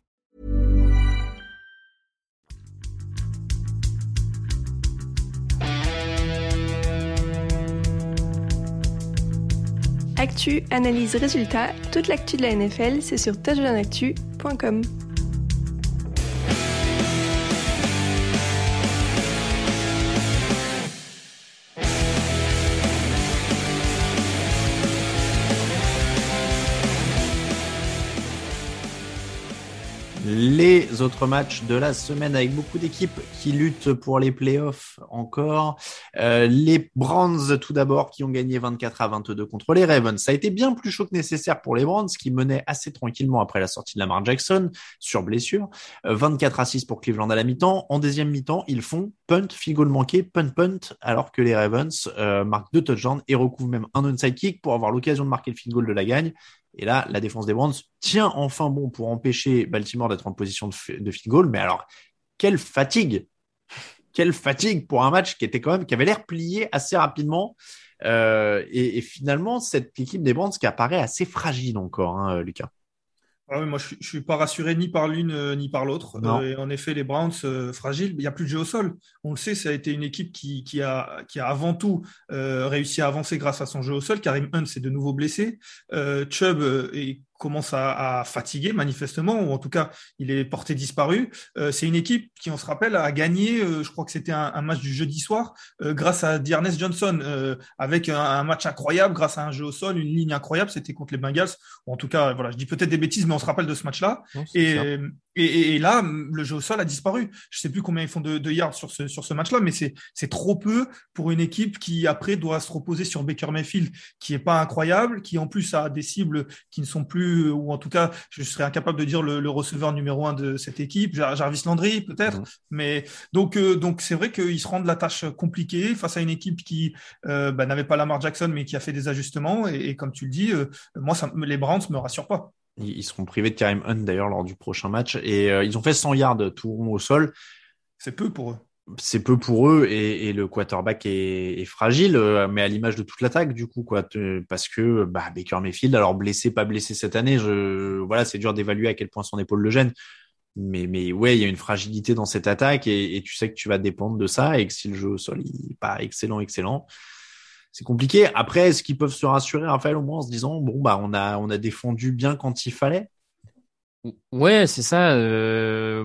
Actu, analyse, résultat, toute l'actu de la NFL, c'est sur touchdownactu.com. Les autres matchs de la semaine avec beaucoup d'équipes qui luttent pour les playoffs encore. Les Browns tout d'abord qui ont gagné 24-22 contre les Ravens. Ça a été bien plus chaud que nécessaire pour les Browns qui menaient assez tranquillement après la sortie de Lamar Jackson sur blessure. 24-6 pour Cleveland à la mi-temps. En deuxième mi-temps, ils font punt, field goal manqué, punt, alors que les Ravens marquent 2 touchdowns et recouvrent même un onside kick pour avoir l'occasion de marquer le field goal de la gagne. Et là, la défense des Browns tient enfin bon pour empêcher Baltimore d'être en position de field goal. Mais alors, quelle fatigue pour un match qui avait l'air plié assez rapidement. Et finalement, cette équipe des Browns qui apparaît assez fragile encore, hein, Lucas. Ah oui, moi, je suis pas rassuré ni par l'une ni par l'autre. Et en effet, les Browns, fragiles, il n'y a plus de jeu au sol. On le sait, ça a été une équipe qui a avant tout réussi à avancer grâce à son jeu au sol. Kareem Hunt s'est de nouveau blessé. Chubb est commence à fatiguer manifestement, ou en tout cas il est porté disparu. C'est une équipe qui, on se rappelle, a gagné, je crois que c'était un match du jeudi soir, grâce à D'Ernest Johnson, avec un match incroyable, grâce à un jeu au sol, une ligne incroyable. C'était contre les Bengals. Ou en tout cas, voilà, je dis peut-être des bêtises, mais on se rappelle de ce match-là. Non, Et là, le jeu au sol a disparu. Je sais plus combien ils font de yards sur ce match-là, mais c'est trop peu pour une équipe qui après doit se reposer sur Baker Mayfield, qui est pas incroyable, qui en plus a des cibles qui ne sont plus, ou en tout cas, je serais incapable de dire le receveur numéro 1 de cette équipe, Jarvis Landry peut-être. Mais donc c'est vrai qu'ils se rendent la tâche compliquée face à une équipe qui n'avait pas Lamar Jackson, mais qui a fait des ajustements. Et comme tu le dis, moi, les Browns me rassurent pas. Ils seront privés de Kareem Hunt d'ailleurs lors du prochain match. Et ils ont fait 100 yards tout rond au sol. C'est peu pour eux. C'est peu pour eux et le quarterback est fragile, mais à l'image de toute l'attaque du coup quoi, parce que Baker Mayfield, alors blessé pas blessé cette année, voilà, c'est dur d'évaluer à quel point son épaule le gêne. Mais ouais, il y a une fragilité dans cette attaque et tu sais que tu vas dépendre de ça et que si le jeu au sol il est pas excellent, c'est compliqué. Après, est-ce qu'ils peuvent se rassurer, Raphaël, au moins en se disant on a défendu bien quand il fallait? Ouais, c'est ça. Le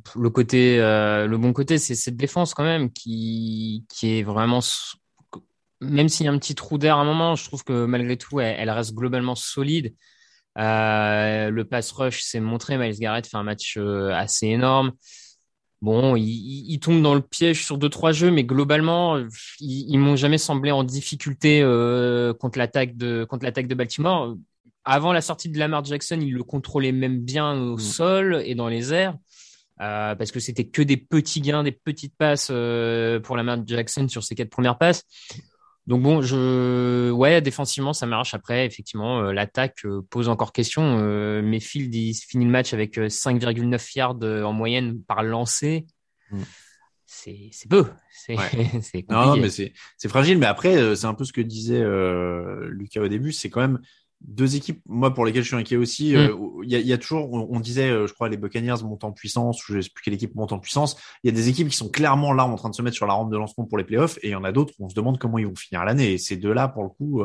bon côté, c'est cette défense quand même qui est vraiment, même s'il y a un petit trou d'air à un moment, je trouve que malgré tout, elle reste globalement solide. Le pass rush s'est montré. Myles Garrett fait un match assez énorme. Bon, il tombe dans le piège sur 2-3 jeux, mais globalement, ils m'ont jamais semblé en difficulté contre l'attaque de Baltimore. Avant la sortie de Lamar Jackson, il le contrôlait même bien au sol et dans les airs, parce que c'était que des petits gains, des petites passes pour Lamar Jackson sur ses 4 premières passes. Donc bon, défensivement, ça marche. Après, effectivement, l'attaque pose encore question. Mayfield, il finit le match avec 5,9 yards en moyenne par lancé. C'est peu. C'est compliqué. Non, mais c'est fragile. Mais après, c'est un peu ce que disait Lucas au début. C'est quand même deux équipes, moi, pour lesquelles je suis inquiet aussi. Il y a toujours, on disait, je crois, les Buccaneers montent en puissance, ou je sais plus quelle équipe monte en puissance. Il y a des équipes qui sont clairement là en train de se mettre sur la rampe de lancement pour les playoffs, et il y en a d'autres où on se demande comment ils vont finir l'année. Et ces deux-là, pour le coup,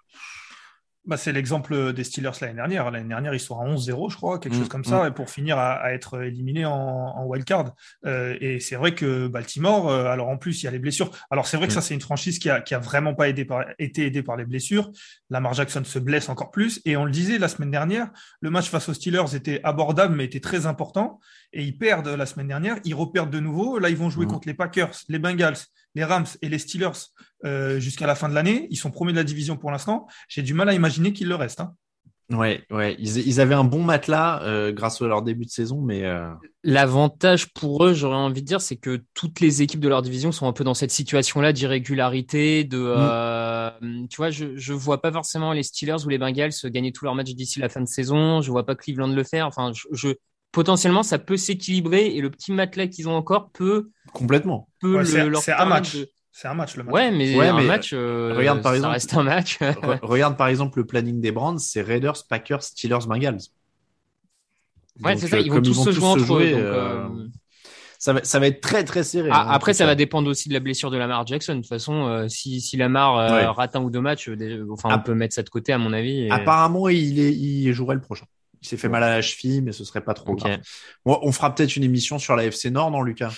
c'est l'exemple des Steelers l'année dernière. L'année dernière, ils sont à 11-0, je crois, quelque chose comme ça, et pour finir à être éliminés en wildcard. Et c'est vrai que Baltimore, alors en plus, il y a les blessures. Alors c'est vrai que ça, c'est une franchise qui a vraiment pas été aidée par les blessures. Lamar Jackson se blesse encore plus. Et on le disait la semaine dernière, le match face aux Steelers était abordable, mais était très important. Et ils perdent la semaine dernière, ils reperdent de nouveau. Là, ils vont jouer contre les Packers, les Bengals, les Rams et les Steelers jusqu'à la fin de l'année. Ils sont premiers de la division pour l'instant. J'ai du mal à imaginer qu'il le reste. Ouais. Ils avaient un bon matelas grâce à leur début de saison, mais l'avantage pour eux, j'aurais envie de dire, c'est que toutes les équipes de leur division sont un peu dans cette situation-là d'irrégularité, tu vois, je vois pas forcément les Steelers ou les Bengals gagner tous leurs matchs d'ici la fin de saison. Je vois pas Cleveland le faire. Enfin, potentiellement, ça peut s'équilibrer et le petit matelas qu'ils ont encore peut complètement. C'est un match. C'est un match, le match. Ouais, mais un match, regarde, par exemple, reste un match. Regarde par exemple le planning des Browns, c'est Raiders, Packers, Steelers, Bengals. Ouais, donc, c'est ça, ils vont tous se jouer entre eux. Ça va être très très serré. Après, ça va dépendre aussi de la blessure de Lamar Jackson. De toute façon, si Lamar rate un ou deux matchs, on peut mettre ça de côté, à mon avis. Apparemment, il jouerait le prochain. Il s'est fait mal à la cheville, mais ce serait pas trop grave. Bon, on fera peut-être une émission sur la FC Nord, non, Lucas?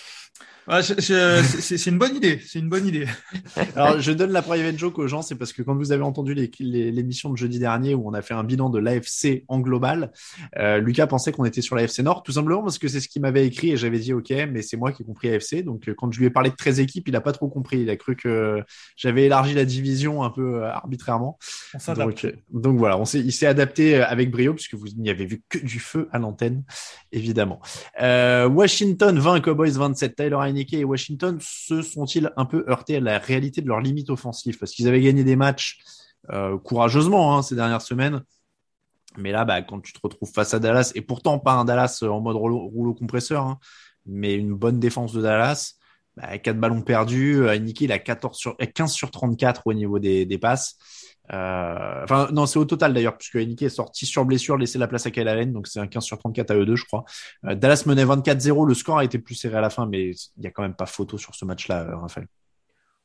C'est une bonne idée. C'est une bonne idée. Alors, je donne la private joke aux gens, c'est parce que quand vous avez entendu l'émission de jeudi dernier où on a fait un bilan de l'AFC en global, Lucas pensait qu'on était sur l'AFC Nord, tout simplement parce que c'est ce qu'il m'avait écrit et j'avais dit OK, mais c'est moi qui ai compris AFC. Donc, quand je lui ai parlé de 13 équipes, il a pas trop compris. Il a cru que j'avais élargi la division un peu arbitrairement. On s'adapte. Donc voilà, il s'est adapté avec brio puisque vous n'y avez vu que du feu à l'antenne, évidemment. Washington 20, Cowboys 27. Tyler Heineke et Washington se sont-ils un peu heurtés à la réalité de leurs limites offensives parce qu'ils avaient gagné des matchs courageusement ces dernières semaines, mais là quand tu te retrouves face à Dallas, et pourtant pas un Dallas en mode rouleau compresseur, mais une bonne défense de Dallas, 4 ballons perdus, Heineke il a 15 sur 34 au niveau des passes. Enfin non, c'est au total d'ailleurs puisque Heineke est sorti sur blessure, laissé la place à Kyle Allen, donc c'est un 15 sur 34 à eux deux, je crois. Dallas menait 24-0, le score a été plus serré à la fin, mais il y a quand même pas photo sur ce match-là, Raphaël.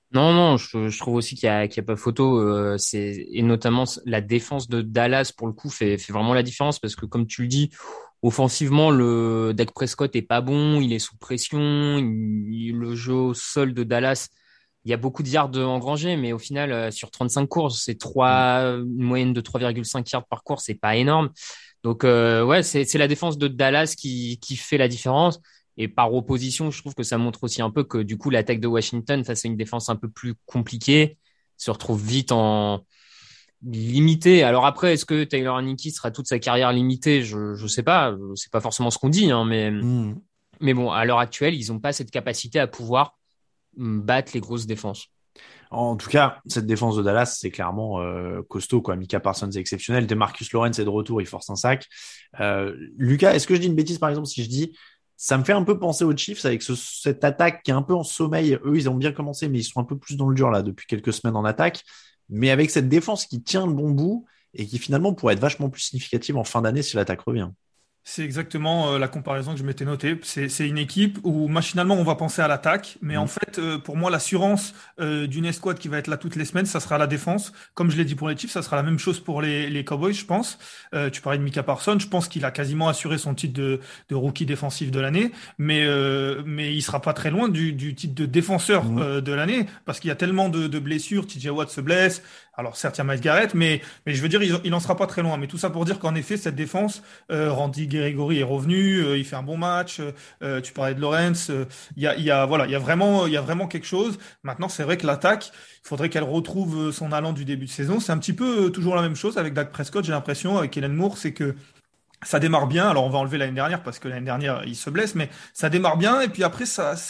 Non, je trouve aussi qu'il y a pas photo. Et notamment la défense de Dallas pour le coup fait vraiment la différence parce que comme tu le dis, offensivement, le Dak Prescott est pas bon, il est sous pression, le jeu au sol de Dallas, il y a beaucoup de yards engrangés, mais au final, sur 35 courses, une moyenne de 3,5 yards par course, c'est pas énorme. Donc ouais, c'est la défense de Dallas qui fait la différence. Et par opposition, je trouve que ça montre aussi un peu que du coup, l'attaque de Washington face à une défense un peu plus compliquée se retrouve vite en limité. Alors après, est-ce que Taylor Heinicke sera toute sa carrière limitée? Je sais pas. C'est pas forcément ce qu'on dit, hein, mais bon, à l'heure actuelle, ils n'ont pas cette capacité à pouvoir battre les grosses défenses. En tout cas, cette défense de Dallas, c'est clairement costaud, quoi. Micah Parsons est exceptionnel. DeMarcus Lawrence est de retour, il force un sac. Lucas, est-ce que je dis une bêtise, par exemple, si je dis ça me fait un peu penser aux Chiefs avec cette attaque qui est un peu en sommeil. Eux, ils ont bien commencé, mais ils sont un peu plus dans le dur là depuis quelques semaines en attaque. Mais avec cette défense qui tient le bon bout et qui finalement pourrait être vachement plus significative en fin d'année si l'attaque revient. C'est exactement la comparaison que je m'étais notée. C'est une équipe où machinalement on va penser à l'attaque, mais en fait pour moi l'assurance d'une escouade qui va être là toutes les semaines, ça sera la défense. Comme je l'ai dit pour les Chiefs, ça sera la même chose pour les Cowboys, je pense. Tu parlais de Micah Parsons, je pense qu'il a quasiment assuré son titre de rookie défensif de l'année, mais il sera pas très loin du titre de défenseur de l'année parce qu'il y a tellement de blessures. TJ Watt se blesse. Alors certes, il y a Myles Garrett, mais je veux dire, il en sera pas très loin. Mais tout ça pour dire qu'en effet, cette défense, Randy Gregory est revenu, il fait un bon match. Tu parlais de Lawrence, voilà, il y a vraiment quelque chose. Maintenant, c'est vrai que l'attaque, il faudrait qu'elle retrouve son allant du début de saison. C'est un petit peu toujours la même chose avec Dak Prescott. J'ai l'impression avec Kellen Moore, c'est que ça démarre bien. Alors on va enlever l'année dernière parce que l'année dernière il se blesse, mais ça démarre bien et puis après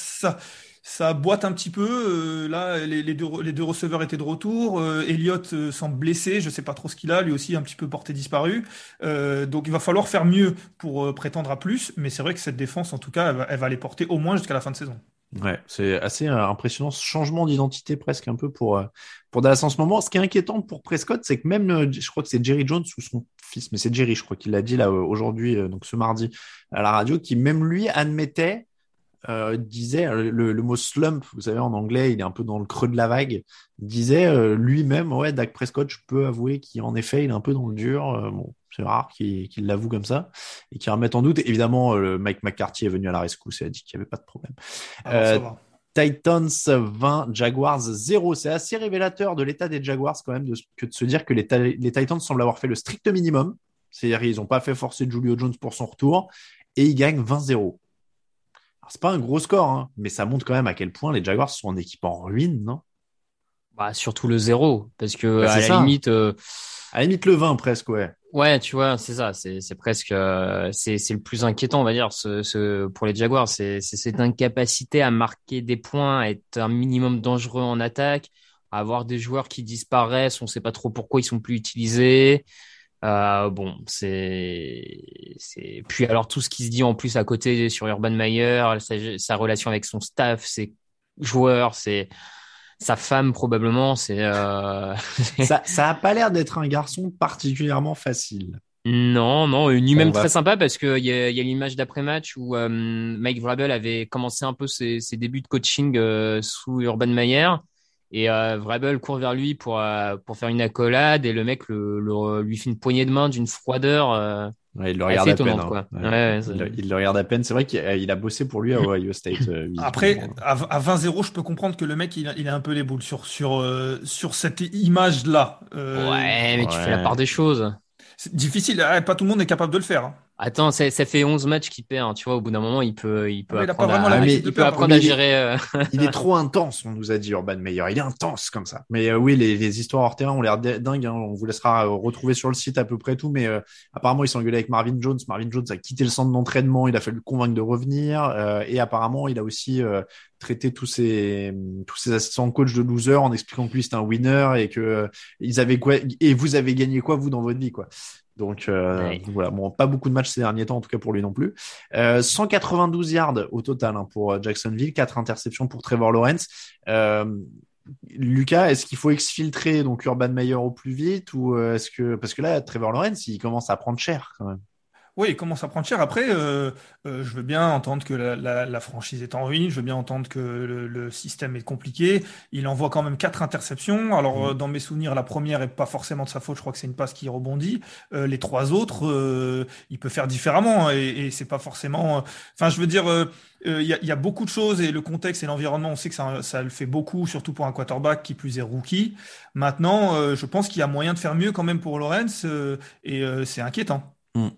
ça boite un petit peu. Là, les deux receveurs étaient de retour. Elliott semble blessé. Je sais pas trop ce qu'il a. Lui aussi un petit peu porté disparu. Donc il va falloir faire mieux pour prétendre à plus. Mais c'est vrai que cette défense, en tout cas, elle va les porter au moins jusqu'à la fin de saison. Ouais, c'est assez impressionnant ce changement d'identité presque un peu pour Dallas en ce moment. Ce qui est inquiétant pour Prescott, c'est que même je crois que c'est Jerry Jones ou son fils, mais c'est Jerry, je crois qu'il l'a dit là aujourd'hui, donc ce mardi à la radio, qui même lui admettait disait le mot slump, vous savez en anglais, il est un peu dans le creux de la vague. Il disait lui-même, ouais, Dak Prescott, je peux avouer qu'en effet, il est un peu dans le dur. Bon, c'est rare qu'il l'avoue comme ça et qu'il remette en doute. Évidemment, Mike McCarthy est venu à la rescousse et a dit qu'il n'y avait pas de problème. Alors, ça va. Titans 20, Jaguars 0. C'est assez révélateur de l'état des Jaguars quand même que de se dire que les Titans semblent avoir fait le strict minimum. C'est-à-dire ils n'ont pas fait forcer Julio Jones pour son retour et ils gagnent 20-0. C'est pas un gros score, hein, mais ça montre quand même à quel point les Jaguars sont en équipe en ruine, non? Bah, surtout le 0, parce que à la limite le 20 presque, ouais. Ouais, tu vois, c'est ça, c'est presque c'est le plus inquiétant, on va dire, pour les Jaguars, c'est cette incapacité à marquer des points, à être un minimum dangereux en attaque, à avoir des joueurs qui disparaissent, on sait pas trop pourquoi ils sont plus utilisés. Bon, puis alors tout ce qui se dit en plus à côté sur Urban Meyer, sa relation avec son staff, ses joueurs, sa femme probablement, ça a pas l'air d'être un garçon particulièrement facile. Non, ni même très sympa parce que il y a l'image d'après-match où Mike Vrabel avait commencé un peu ses débuts de coaching sous Urban Meyer. Et Vrabel court vers lui pour faire une accolade et le mec lui fait une poignée de main d'une froideur il le regarde à peine. Quoi. Il le regarde à peine. C'est vrai qu'il a bossé pour lui à Ohio State. Après, à 20-0, je peux comprendre que le mec il a un peu les boules sur cette image-là. Mais tu fais la part des choses. C'est difficile. Pas tout le monde est capable de le faire. Attends, ça fait 11 matchs qu'il perd, hein. Tu vois, au bout d'un moment, il peut apprendre à gérer. Il est trop intense, on nous a dit Urban Meyer. Il est intense comme ça. Mais oui, les histoires hors terrain ont l'air dingues, hein. On vous laissera retrouver sur le site à peu près tout. Mais apparemment, il s'est engueulé avec Marvin Jones. Marvin Jones a quitté le centre d'entraînement. Il a fallu le convaincre de revenir. Et apparemment, il a aussi traité tous ses assistants coach de loser en expliquant que lui c'était un winner et que ils avaient quoi et vous avez gagné quoi vous dans votre vie quoi. Donc voilà, bon, pas beaucoup de matchs ces derniers temps, en tout cas pour lui non plus. 192 yards au total hein, pour Jacksonville, 4 interceptions pour Trevor Lawrence. Lucas, est-ce qu'il faut exfiltrer donc Urban Meyer au plus vite ou est-ce que parce que là Trevor Lawrence il commence à prendre cher quand même. Oui, il commence à prendre cher. Après, je veux bien entendre que la franchise est en ruine, je veux bien entendre que le système est compliqué. Il envoie quand même 4 interceptions. Alors, dans mes souvenirs, la première est pas forcément de sa faute. Je crois que c'est une passe qui rebondit. Les 3 autres, il peut faire différemment, hein, et c'est pas forcément. Enfin, je veux dire, y a beaucoup de choses et le contexte et l'environnement, on sait que ça le fait beaucoup, surtout pour un quarterback qui plus est rookie. Maintenant, je pense qu'il y a moyen de faire mieux quand même pour Lawrence, et c'est inquiétant.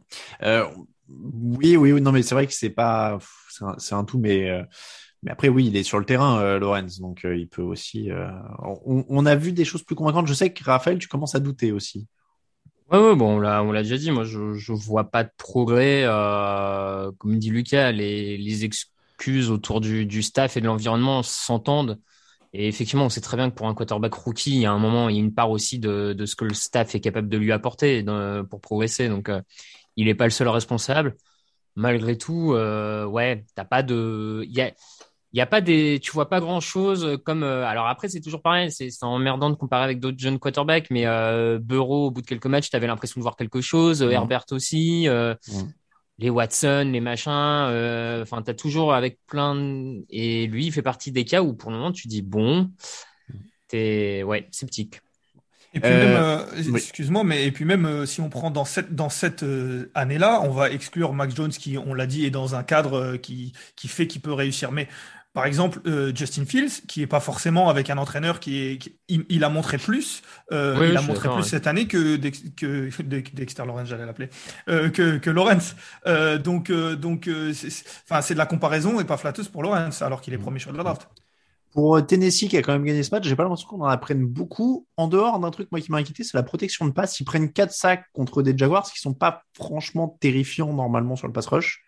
Oui, non, mais c'est vrai que c'est pas, c'est un tout, mais après, oui, il est sur le terrain, Lorenz, donc il peut aussi. On a vu des choses plus convaincantes. Je sais que Raphaël, tu commences à douter aussi. Ouais, bon, on l'a déjà dit. Moi, je vois pas de progrès. Comme dit Lucas, les excuses autour du staff et de l'environnement s'entendent. Et effectivement, on sait très bien que pour un quarterback rookie, il y a un moment, il y a une part aussi de ce que le staff est capable de lui apporter pour progresser. Donc, il n'est pas le seul responsable. Malgré tout, ouais, t'as pas de, il y a pas des, tu vois pas grand chose comme. Alors après, c'est toujours pareil, c'est emmerdant de comparer avec d'autres jeunes quarterbacks, mais Burrow, au bout de quelques matchs, t'avais l'impression de voir quelque chose. Herbert aussi. Les Watson, les machins, enfin, t'as toujours avec et lui, il fait partie des cas où pour le moment, tu dis bon, t'es, ouais, sceptique. Et puis même, oui. excuse-moi, mais et puis même si on prend dans cette année-là, on va exclure Mac Jones qui, on l'a dit, est dans un cadre qui fait qu'il peut réussir. Mais par exemple, Justin Fields, qui est pas forcément avec un entraîneur il a montré plus, Oui, il je a suis montré d'accord, plus ouais. cette année que Dexter Lawrence, j'allais l'appeler, que Lawrence. Enfin, c'est de la comparaison et pas flatteuse pour Lawrence, alors qu'il est premier sur la draft. Pour Tennessee, qui a quand même gagné ce match, j'ai pas l'impression qu'on en apprenne beaucoup. En dehors d'un truc, moi, qui m'a inquiété, c'est la protection de passe. Ils prennent 4 sacs contre des Jaguars qui sont pas franchement terrifiants normalement sur le pass rush.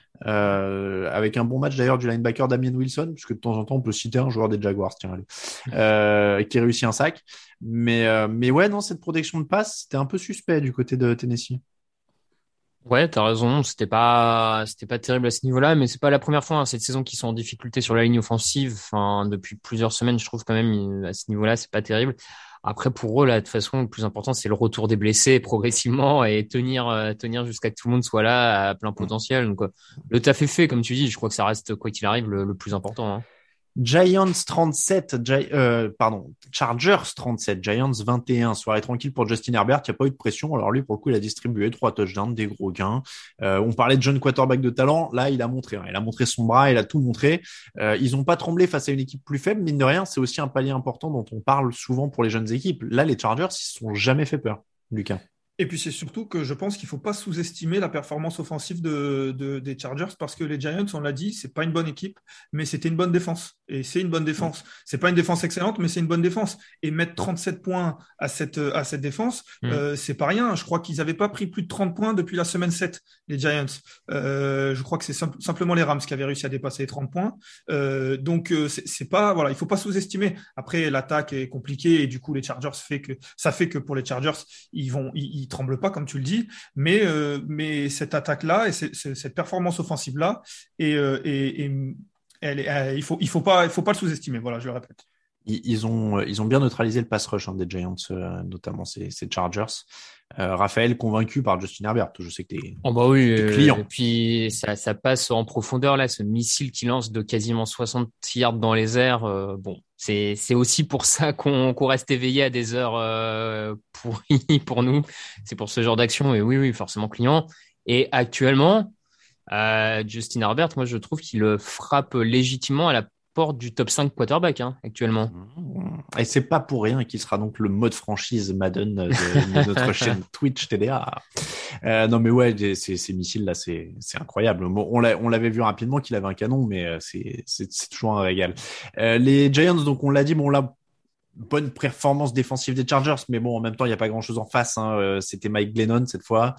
Avec un bon match d'ailleurs du linebacker Damien Wilson, parce que de temps en temps, on peut citer un joueur des Jaguars, tiens, allez, qui réussit un sac. Mais ouais, non, cette protection de passe, c'était un peu suspect du côté de Tennessee. Ouais, t'as raison. C'était pas terrible à ce niveau-là, mais c'est pas la première fois, hein, cette saison qu'ils sont en difficulté sur la ligne offensive. Enfin, depuis plusieurs semaines, je trouve quand même, à ce niveau-là, c'est pas terrible. Après, pour eux, là, de toute façon, le plus important, c'est le retour des blessés progressivement et tenir jusqu'à que tout le monde soit là à plein potentiel. Donc, le taf est fait, comme tu dis. Je crois que ça reste, quoi qu'il arrive, le plus important, hein. Giants 37, Chargers 37, Giants 21. Soirée tranquille pour Justin Herbert, il n'y a pas eu de pression. Alors lui, pour le coup, il a distribué 3 touchdowns, des gros gains. On parlait de jeune quarterback de talent. Là, il a montré son bras, il a tout montré. Ils n'ont pas tremblé face à une équipe plus faible, mine de rien. C'est aussi un palier important dont on parle souvent pour les jeunes équipes. Là, les Chargers, ils se sont jamais fait peur, Lucas. Et puis c'est surtout que je pense qu'il faut pas sous-estimer la performance offensive des Chargers parce que les Giants, on l'a dit, c'est pas une bonne équipe, mais c'était une bonne défense. Et c'est une bonne défense. C'est pas une défense excellente, mais c'est une bonne défense. Et mettre 37 points à cette défense, c'est pas rien. Je crois qu'ils avaient pas pris plus de 30 points depuis la semaine 7, les Giants. Je crois que c'est simplement les Rams qui avaient réussi à dépasser les 30 points. Donc c'est pas, voilà, il faut pas sous-estimer. Après, l'attaque est compliquée et du coup, les Chargers ça fait que pour les Chargers, ils tremblent pas, comme tu le dis, mais cette attaque-là et cette performance offensive-là, il faut pas le sous-estimer. Voilà, je le répète. Ils ont bien neutralisé le pass rush, hein, des Giants, notamment ces Chargers. Raphaël, convaincu par Justin Herbert. Je sais que t'es bah oui, client. Et puis ça passe en profondeur là, ce missile qui lance de quasiment 60 yards dans les airs. Bon, c'est aussi pour ça qu'on reste éveillé à des heures pourries pour nous. C'est pour ce genre d'action et oui, forcément client. Et actuellement, Justin Herbert, moi je trouve qu'il frappe légitimement à la porte du top 5 quarterback, hein, actuellement. Et c'est pas pour rien qu'il sera donc le mode franchise Madden de notre chaîne Twitch TDA. Non mais ouais, ces missiles là, c'est incroyable. Bon, on l'avait vu rapidement qu'il avait un canon, mais c'est toujours un régal. Les Giants, donc on l'a dit, bon là, bonne performance défensive des Chargers, mais bon, en même temps, il n'y a pas grand-chose en face, hein. C'était Mike Glennon cette fois.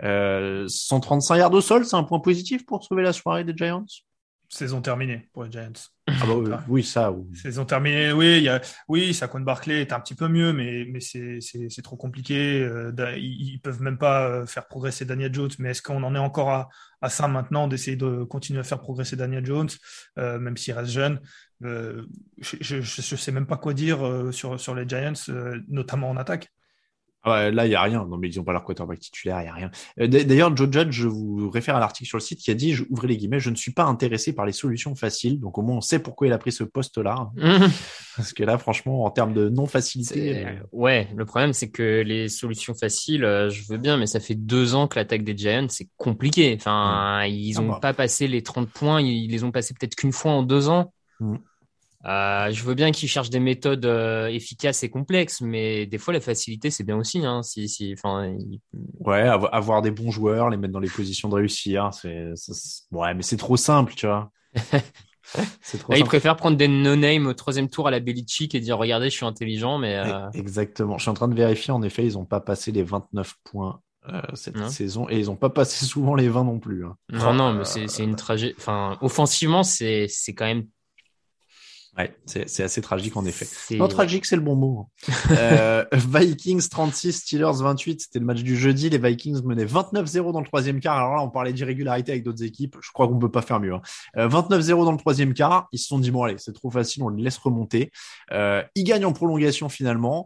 135 yards au sol, c'est un point positif pour sauver la soirée des Giants. Saison terminée pour les Giants. Ah bah oui, ça. Oui. Saison terminée, oui, Saquon Barkley est un petit peu mieux, mais c'est trop compliqué. Ils peuvent même pas faire progresser Daniel Jones, mais est-ce qu'on en est encore à ça maintenant d'essayer de continuer à faire progresser Daniel Jones, même s'il reste jeune? Je sais même pas quoi dire sur les Giants, notamment en attaque. Ah ouais, là, il n'y a rien. Non, mais ils n'ont pas leur quarterback titulaire, il n'y a rien. D'ailleurs, Joe Judge, je vous réfère à l'article sur le site qui a dit, ouvrez les guillemets, je ne suis pas intéressé par les solutions faciles. Donc, au moins, on sait pourquoi il a pris ce poste-là. Parce que là, franchement, en termes de non-facilité. Ouais, le problème, c'est que les solutions faciles, je veux bien, mais ça fait 2 ans que l'attaque des Giants, c'est compliqué. Enfin, ils ont pas passé les 30 points, ils les ont passés peut-être qu'une fois en 2 ans. Je veux bien qu'ils cherchent des méthodes efficaces et complexes, mais des fois la facilité c'est bien aussi. Hein, Ouais, avoir des bons joueurs, les mettre dans les positions de réussir, ouais, mais c'est trop simple, tu vois. C'est trop simple. Ils préfèrent prendre des no-name au 3e tour à la Belichick et dire regardez, je suis intelligent, mais exactement. Je suis en train de vérifier. En effet, ils n'ont pas passé les 29 points cette saison et ils n'ont pas passé souvent les 20 non plus. Hein. Non, mais c'est une tragédie. Enfin, offensivement, c'est quand même. Ouais, c'est assez tragique en effet. Non, tragique, c'est le bon mot. Vikings 36, Steelers 28, c'était le match du jeudi. Les Vikings menaient 29-0 dans le 3e quart. Alors là, on parlait d'irrégularité avec d'autres équipes. Je crois qu'on peut pas faire mieux. 29-0 dans le 3e quart. Ils se sont dit, bon allez, c'est trop facile, on les laisse remonter. Ils gagnent en prolongation finalement.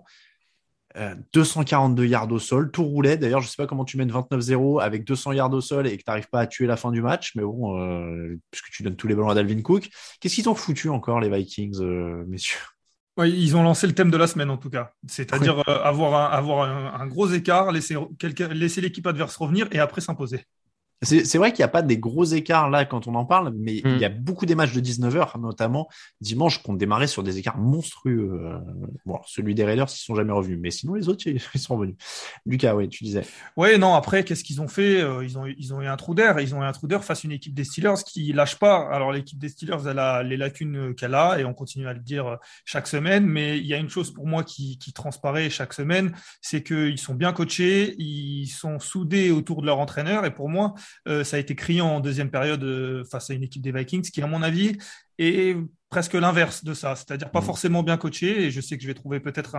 242 yards au sol, tout roulait. D'ailleurs, je sais pas comment tu mènes 29-0 avec 200 yards au sol et que t'arrives pas à tuer la fin du match, mais bon, puisque tu donnes tous les ballons à Dalvin Cook. Qu'est-ce qu'ils ont foutu encore, les Vikings, messieurs? Ouais, ils ont lancé le thème de la semaine, en tout cas. C'est-à-dire avoir un gros écart, laisser l'équipe adverse revenir et après s'imposer. C'est vrai qu'il n'y a pas des gros écarts là quand on en parle, mais il y a beaucoup des matchs de 19h, notamment dimanche, qui ont démarré sur des écarts monstrueux. Bon, celui des Raiders, ils sont jamais revenus, mais sinon les autres, ils sont revenus. Lucas, oui, tu disais. Ouais, non, après, qu'est-ce qu'ils ont fait? Ils ont eu un trou d'air. Ils ont eu un trou d'air face à une équipe des Steelers qui lâche pas. Alors, l'équipe des Steelers, elle a les lacunes qu'elle a et on continue à le dire chaque semaine. Mais il y a une chose pour moi qui transparaît chaque semaine, c'est qu'ils sont bien coachés, ils sont soudés autour de leur entraîneur et pour moi, ça a été criant en deuxième période face à une équipe des Vikings qui, à mon avis, est presque l'inverse de ça, c'est-à-dire pas forcément bien coaché. Et je sais que je vais trouver peut-être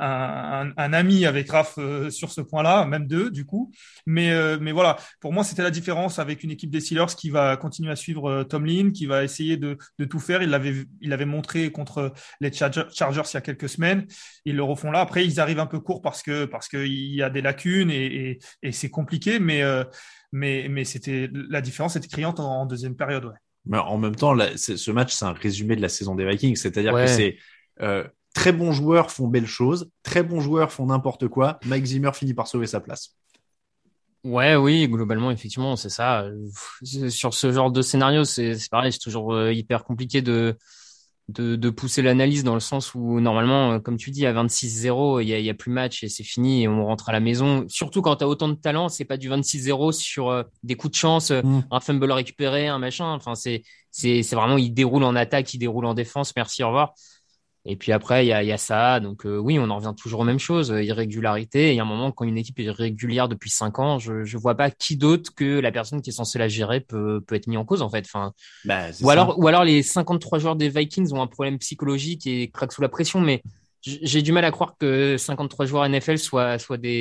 un ami avec Raph sur ce point-là, même deux du coup. Mais voilà, pour moi, c'était la différence avec une équipe des Steelers qui va continuer à suivre Tomlin, qui va essayer de tout faire. Il l'avait montré contre les Chargers il y a quelques semaines. Ils le refont là. Après, ils arrivent un peu court parce que il y a des lacunes et c'est compliqué, mais c'était la différence était criante en deuxième période, ouais. Mais en même temps, là, ce match, c'est un résumé de la saison des Vikings. C'est-à-dire que c'est très bons joueurs font belles choses, très bons joueurs font n'importe quoi. Mike Zimmer finit par sauver sa place. Ouais, oui, globalement, effectivement, c'est ça. Sur ce genre de scénario, c'est pareil, c'est toujours hyper compliqué de pousser l'analyse dans le sens où normalement, comme tu dis, à 26-0, il y a plus match et c'est fini et on rentre à la maison. Surtout quand tu as autant de talent, c'est pas du 26-0 sur des coups de chance, un fumble récupéré, un machin. Enfin, c'est vraiment, il déroule en attaque, il déroule en défense. Merci, au revoir. Et puis après, il y a ça. Donc oui, on en revient toujours aux mêmes choses, irrégularité. Et il y a un moment, quand une équipe est régulière depuis 5 ans, je vois pas qui d'autre que la personne qui est censée la gérer peut être mis en cause, en fait. Enfin, ou alors les 53 joueurs des Vikings ont un problème psychologique et craquent sous la pression. Mais j'ai du mal à croire que 53 joueurs NFL soient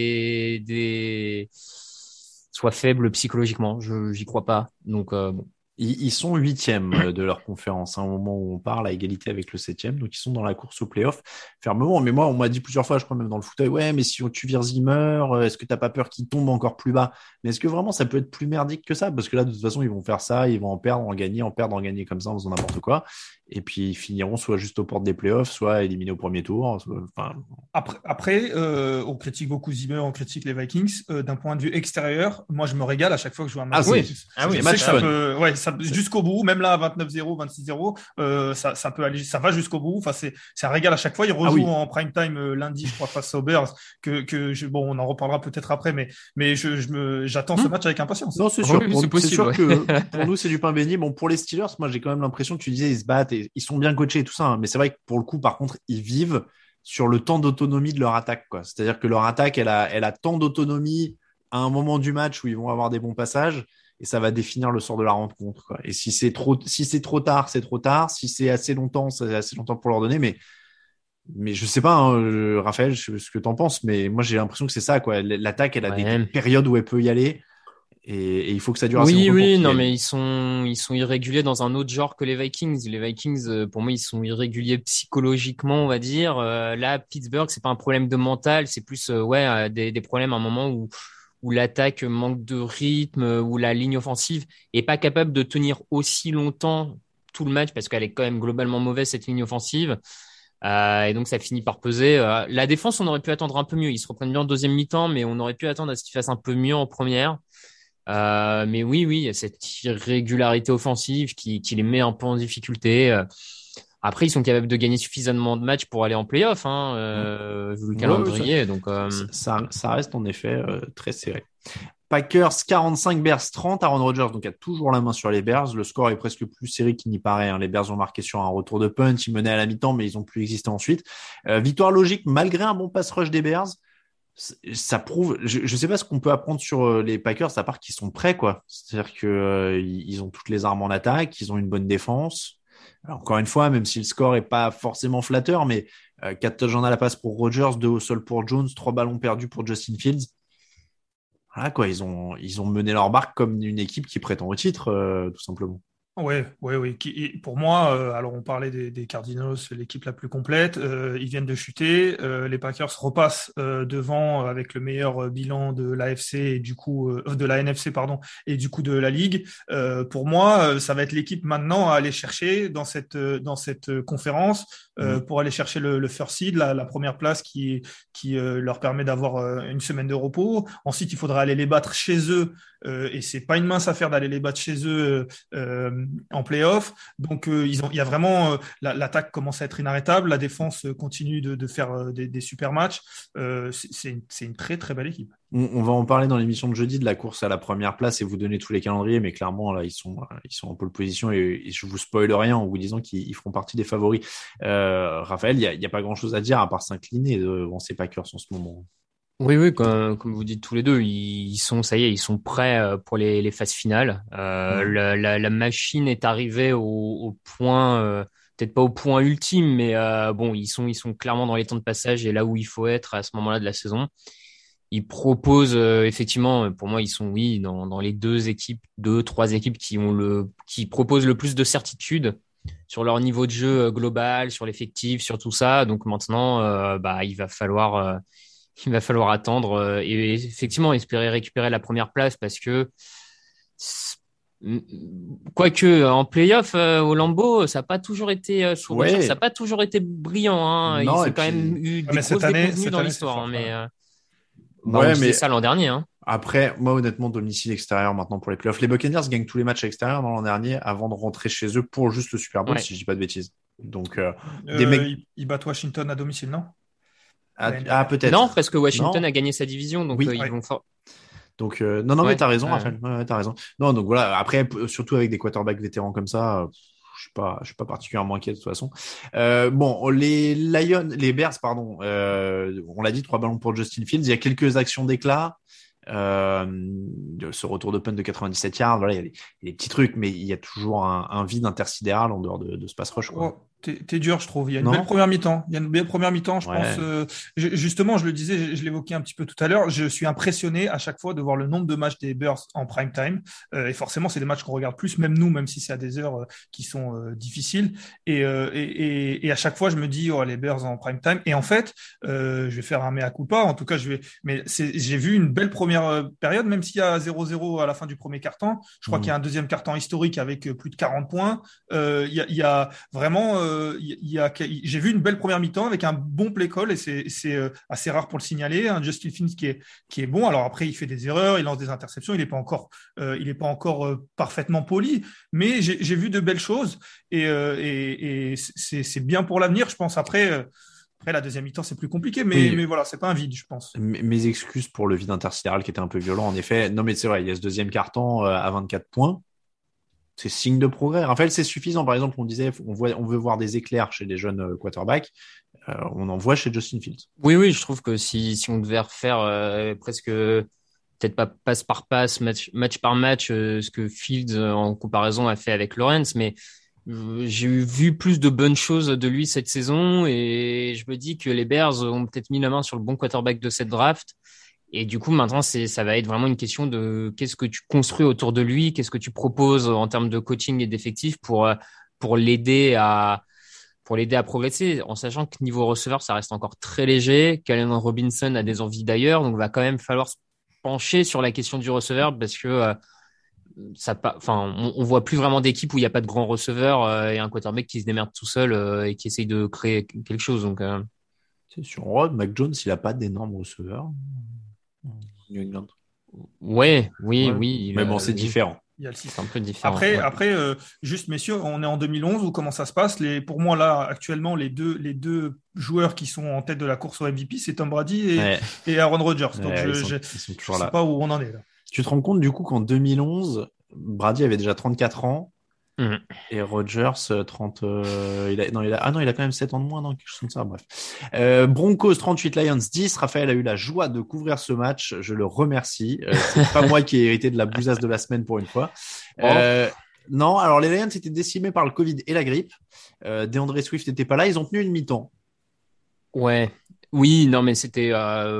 faibles psychologiquement. J'y crois pas. Donc bon. Ils sont 8e de leur conférence, au moment où on parle, à égalité avec le 7e. Donc, ils sont dans la course au playoff fermement. Mais moi, on m'a dit plusieurs fois, je crois même dans le fauteuil, ouais, mais si tu vires Zimmer, est-ce que t'as pas peur qu'il tombe encore plus bas? Mais est-ce que vraiment ça peut être plus merdique que ça? Parce que là, de toute façon, ils vont faire ça, ils vont en perdre, en gagner comme ça, en faisant n'importe quoi. Et puis, ils finiront soit juste aux portes des playoffs, soit éliminés au premier tour. Après, on critique beaucoup Zimmer, on critique les Vikings. D'un point de vue extérieur, moi, je me régale à chaque fois que je vois un match. Jusqu'au bout, même là, 29-0, 26-0, ça peut aller, ça va jusqu'au bout. Enfin, c'est un régal à chaque fois. Ils rejouent en prime time lundi, je crois, face aux Bears. Bon, on en reparlera peut-être après, mais j'attends ce match avec impatience. Non, c'est sûr. C'est sûr que pour nous, c'est du pain béni. Bon, pour les Steelers, moi, j'ai quand même l'impression que tu disais, ils se battent et ils sont bien coachés et tout ça. Hein. Mais c'est vrai que pour le coup, par contre, ils vivent sur le temps d'autonomie de leur attaque, quoi. C'est-à-dire que leur attaque, elle a tant d'autonomie à un moment du match où ils vont avoir des bons passages. Et ça va définir le sort de la rencontre, quoi. Et si c'est trop tard, c'est trop tard. Si c'est assez longtemps, c'est assez longtemps pour leur donner. Mais je sais pas, hein, Raphaël, ce que t'en penses, mais moi j'ai l'impression que c'est ça, quoi. L'attaque, elle a des périodes où elle peut y aller. Et il faut que ça dure assez longtemps. Oui, non, mais ils sont irréguliers dans un autre genre que les Vikings. Les Vikings, pour moi, ils sont irréguliers psychologiquement, on va dire. Là, Pittsburgh, c'est pas un problème de mental, c'est plus des problèmes à un moment où l'attaque manque de rythme, où la ligne offensive est pas capable de tenir aussi longtemps tout le match parce qu'elle est quand même globalement mauvaise, cette ligne offensive. Et donc ça finit par peser. La défense, on aurait pu attendre un peu mieux. Ils se reprennent bien en deuxième mi-temps, mais on aurait pu attendre à ce qu'ils fassent un peu mieux en première. Mais oui, il y a cette irrégularité offensive qui les met un peu en difficulté. Après, ils sont capables de gagner suffisamment de matchs pour aller en play-off, vu le calendrier. Donc ça reste en effet très serré. Packers 45, Bears 30. Aaron Rodgers donc a toujours la main sur les Bears. Le score est presque plus serré qu'il n'y paraît. Les Bears ont marqué sur un retour de punt. Ils menaient à la mi-temps, mais ils ont plus existé ensuite. Victoire logique malgré un bon pass rush des Bears. Ça prouve. Je sais pas ce qu'on peut apprendre sur les Packers à part qu'ils sont prêts, quoi. C'est-à-dire que ils ont toutes les armes en attaque, ils ont une bonne défense. Alors, encore une fois, même si le score est pas forcément flatteur, mais 4 touchdowns à la passe pour Rodgers, 2 au sol pour Jones, 3 ballons perdus pour Justin Fields. Voilà quoi, ils ont mené leur barque comme une équipe qui prétend au titre, tout simplement. Oui. Pour moi, alors on parlait des Cardinals, l'équipe la plus complète. Ils viennent de chuter. Les Packers repassent devant avec le meilleur bilan de l'AFC et du coup de la NFC pardon et du coup de la ligue. Pour moi, ça va être l'équipe maintenant à aller chercher dans cette conférence pour aller chercher le first seed, la première place qui leur permet d'avoir une semaine de repos. Ensuite, il faudra aller les battre chez eux. Et c'est pas une mince affaire d'aller les battre chez eux en play-off. Donc il y a vraiment l'attaque commence à être inarrêtable, la défense continue de faire des super matchs. C'est une très très belle équipe. On va en parler dans l'émission de jeudi de la course à la première place et vous donner tous les calendriers, mais clairement là ils sont en pole position et je vous spoil rien en vous disant qu'ils feront partie des favoris. Raphaël, il y a pas grand chose à dire à part s'incliner devant ces Packers en ce moment. Oui, comme vous dites tous les deux, ils sont prêts pour les phases finales. La machine est arrivée au point, peut-être pas au point ultime, mais bon, ils sont clairement dans les temps de passage et là où il faut être à ce moment-là de la saison. Ils proposent effectivement, pour moi, ils sont dans les deux, trois équipes qui proposent le plus de certitude sur leur niveau de jeu global, sur l'effectif, sur tout ça. Donc maintenant, il va falloir attendre et effectivement espérer récupérer la première place parce que quoique en play-off au Lambeau, ça n'a pas toujours été ça n'a pas toujours été brillant. Non, ils ont quand même eu des grosses déconvenues dans l'histoire. On disait ça l'an dernier. Après, moi honnêtement, domicile extérieur maintenant pour les playoffs. Les Buccaneers gagnent tous les matchs extérieurs dans l'an dernier avant de rentrer chez eux pour juste le Super Bowl, si je dis pas de bêtises. Donc ils battent Washington à domicile, non? Peut-être. Non, parce que Washington a gagné sa division, donc ils vont fort. Donc mais t'as raison, Raphaël. T'as raison. Non, donc voilà. Après, surtout avec des quarterbacks vétérans comme ça, je suis pas particulièrement inquiet de toute façon. Les Bears, pardon. On l'a dit, 3 ballons pour Justin Fields. Il y a quelques actions d'éclat. Ce retour de punt de 97 yards, voilà, il y a des petits trucs, mais il y a toujours un vide intersidéral en dehors de ce pass rush, quoi. T'es dur, je trouve. Il y a une belle première mi-temps. Je pense. Justement, je le disais, je l'évoquais un petit peu tout à l'heure. Je suis impressionné à chaque fois de voir le nombre de matchs des Bears en prime time. Et forcément, c'est des matchs qu'on regarde plus, même nous, même si c'est à des heures qui sont difficiles. Et à chaque fois, je me dis, les Bears en prime time. Et en fait, je vais faire un mea culpa. En tout cas, j'ai vu une belle première période, même s'il y a 0-0 à la fin du premier quart-temps. Je crois qu'il y a un deuxième quart-temps historique avec plus de 40 points. Il y a vraiment j'ai vu une belle première mi-temps avec un bon play call et c'est assez rare pour le signaler. Un Justin Fields qui est bon. Alors après, il fait des erreurs, il lance des interceptions, il est pas encore parfaitement poli, mais j'ai vu de belles choses et c'est bien pour l'avenir, je pense. Après, la deuxième mi-temps, c'est plus compliqué, mais voilà, c'est pas un vide, je pense. Mes excuses pour le vide intersidéral qui était un peu violent, en effet. Non, mais c'est vrai, il y a ce deuxième quart-temps à 24 points. C'est signe de progrès. Raphaël, c'est suffisant. Par exemple, on disait, on veut voir des éclairs chez les jeunes quarterbacks. On en voit chez Justin Fields. Oui, je trouve que si on devait refaire presque, peut-être pas passe par passe, match par match, ce que Fields en comparaison a fait avec Lawrence, mais j'ai vu plus de bonnes choses de lui cette saison et je me dis que les Bears ont peut-être mis la main sur le bon quarterback de cette draft. Et du coup, maintenant, ça va être vraiment une question de qu'est-ce que tu construis autour de lui, qu'est-ce que tu proposes en termes de coaching et d'effectifs pour l'aider à progresser, en sachant que niveau receveur, ça reste encore très léger. Calvin Robinson a des envies d'ailleurs, donc va quand même falloir se pencher sur la question du receveur parce que on voit plus vraiment d'équipe où il n'y a pas de grand receveur et un quarterback qui se démerde tout seul et qui essaye de créer quelque chose. Donc, sur Rod, Mac Jones, il a pas d'énormes receveurs. New England. Oui. Mais bon, c'est différent. Il y a le c'est un peu différent. Après, juste messieurs, on est en 2011 ou comment ça se passe? Pour moi là, actuellement, les deux joueurs qui sont en tête de la course au MVP, c'est Tom Brady et Aaron Rodgers. Donc ils sont toujours je là. sais pas où on en est là. Tu te rends compte du coup qu'en 2011, Brady avait déjà 34 ans et Rodgers 30. Il a quand même 7 ans de moins, non, quelque chose comme ça. Bref. Broncos 38, Lions 10. Raphaël a eu la joie de couvrir ce match. Je le remercie. C'est pas moi qui ai hérité de la bousasse de la semaine pour une fois. Non, alors les Lions étaient décimés par le Covid et la grippe. DeAndre Swift n'était pas là. Ils ont tenu une mi-temps. Ouais. Oui, non, mais c'était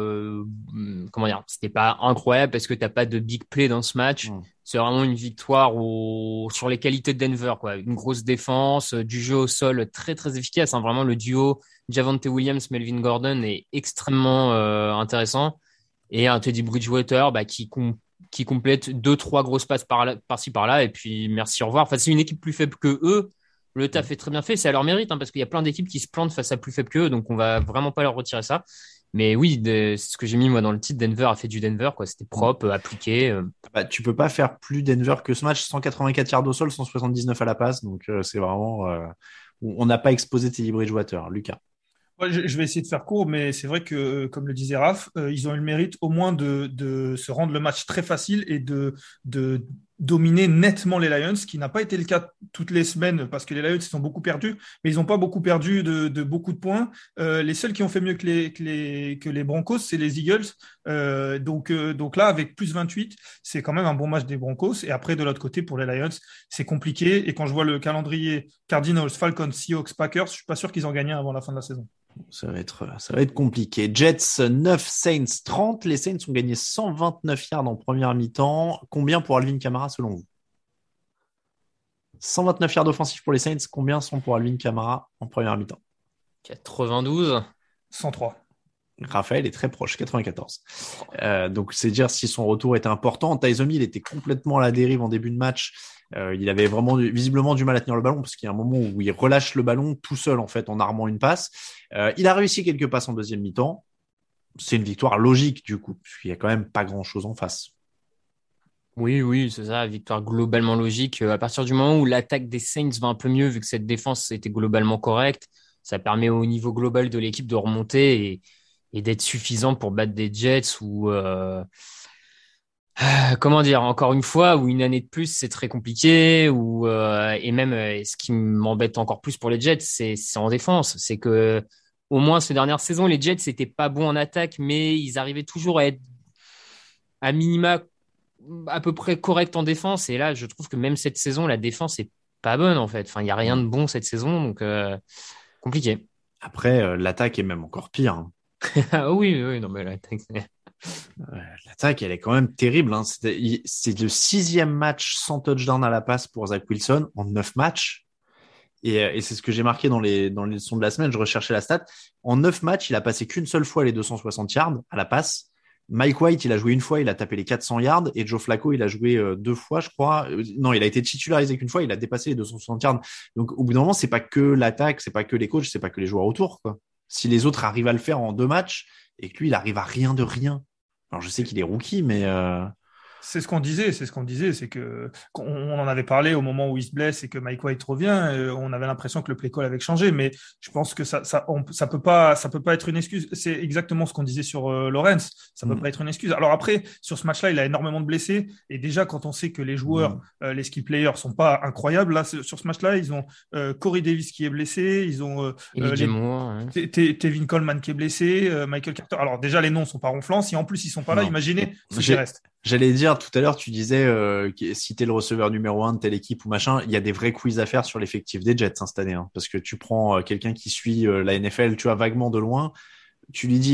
comment dire, c'était pas incroyable parce que t'as pas de big play dans ce match. C'est vraiment une victoire sur les qualités de Denver, quoi. Une grosse défense, du jeu au sol très très efficace. Hein. Vraiment, le duo Javonte Williams, Melvin Gordon est extrêmement intéressant. Et un Teddy Bridgewater qui complète 2-3 grosses passes par-ci par-là. Et puis merci, au revoir. Enfin, c'est une équipe plus faible que eux. Le taf est très bien fait, c'est à leur mérite, parce qu'il y a plein d'équipes qui se plantent face à plus faibles qu'eux, donc on va vraiment pas leur retirer ça. Mais oui, c'est ce que j'ai mis moi dans le titre. Denver a fait du Denver, quoi. C'était propre, appliqué. Tu peux pas faire plus Denver que ce match. 184 yards au sol, 179 à la passe, donc c'est vraiment. On n'a pas exposé Teddy Bridgewater, Lucas. Ouais, je vais essayer de faire court, mais c'est vrai que, comme le disait Raph, ils ont eu le mérite au moins de se rendre le match très facile et de dominer nettement les Lions, ce qui n'a pas été le cas toutes les semaines parce que les Lions ils ont beaucoup perdu, mais ils n'ont pas beaucoup perdu de beaucoup de points. Les seuls qui ont fait mieux que les Broncos, c'est les Eagles. Donc là, avec plus 28, c'est quand même un bon match des Broncos. Et après, de l'autre côté, pour les Lions, c'est compliqué. Et quand je vois le calendrier Cardinals, Falcons, Seahawks, Packers, je suis pas sûr qu'ils en gagnent avant la fin de la saison. Ça va être compliqué. Jets 9, Saints 30. Les Saints ont gagné 129 yards en première mi-temps. Combien pour Alvin Kamara selon vous? 129 yards offensifs pour les Saints. Combien sont pour Alvin Kamara en première mi-temps? 92. 103. Raphaël est très proche, 94. Donc c'est dire si son retour était important. Tyson Hill était complètement à la dérive en début de match. Il avait vraiment visiblement du mal à tenir le ballon parce qu'il y a un moment où il relâche le ballon tout seul en fait en armant une passe. Il a réussi quelques passes en deuxième mi-temps. C'est une victoire logique du coup parce qu'il y a quand même pas grand-chose en face. Oui, c'est ça, victoire globalement logique. À partir du moment où l'attaque des Saints va un peu mieux vu que cette défense était globalement correcte, ça permet au niveau global de l'équipe de remonter et d'être suffisant pour battre des Jets ou comment dire, encore une fois, où une année de plus, c'est très compliqué, et même ce qui m'embête encore plus pour les Jets, c'est en défense. C'est que au moins ces dernières saisons, les Jets n'étaient pas bons en attaque, mais ils arrivaient toujours à être à minima à peu près correct en défense. Et là, je trouve que même cette saison, la défense est pas bonne en fait. Enfin, il y a rien de bon cette saison, donc compliqué. Après, l'attaque est même encore pire. Hein. Oui, non mais l'attaque. L'attaque, elle est quand même terrible. Hein. C'est le 6e match sans touchdown à la passe pour Zach Wilson en 9 matchs. Et c'est ce que j'ai marqué dans les leçons de la semaine. Je recherchais la stat. En 9 matchs, il a passé qu'une seule fois les 260 yards à la passe. Mike White, il a joué une fois, il a tapé les 400 yards. Et Joe Flacco, il a joué 2 fois, je crois. Non, il a été titularisé qu'une fois, il a dépassé les 260 yards. Donc, au bout d'un moment, c'est pas que l'attaque, c'est pas que les coachs, c'est pas que les joueurs autour, quoi. Si les autres arrivent à le faire en 2 matchs et que lui, il arrive à rien de rien. Alors, je sais qu'il est rookie, mais C'est ce qu'on disait, c'est que on en avait parlé au moment où il se blesse et que Mike White revient, on avait l'impression que le play call avait changé, mais je pense que ça peut pas être une excuse. C'est exactement ce qu'on disait sur Lawrence, ça peut pas être une excuse. Alors après, sur ce match-là, il a énormément de blessés et déjà quand on sait que les joueurs, les skill players sont pas incroyables, là sur ce match-là, ils ont Corey Davis qui est blessé, ils ont Tevin Coleman qui est blessé, Michael Carter. Alors déjà les noms sont pas ronflants, si en plus ils sont pas là, imaginez ce qui reste. J'allais dire tout à l'heure, tu disais si t'es le receveur numéro 1 de telle équipe ou machin, il y a des vrais quiz à faire sur l'effectif des Jets cette année, hein, parce que tu prends quelqu'un qui suit la NFL, tu vois, vaguement de loin, tu lui dis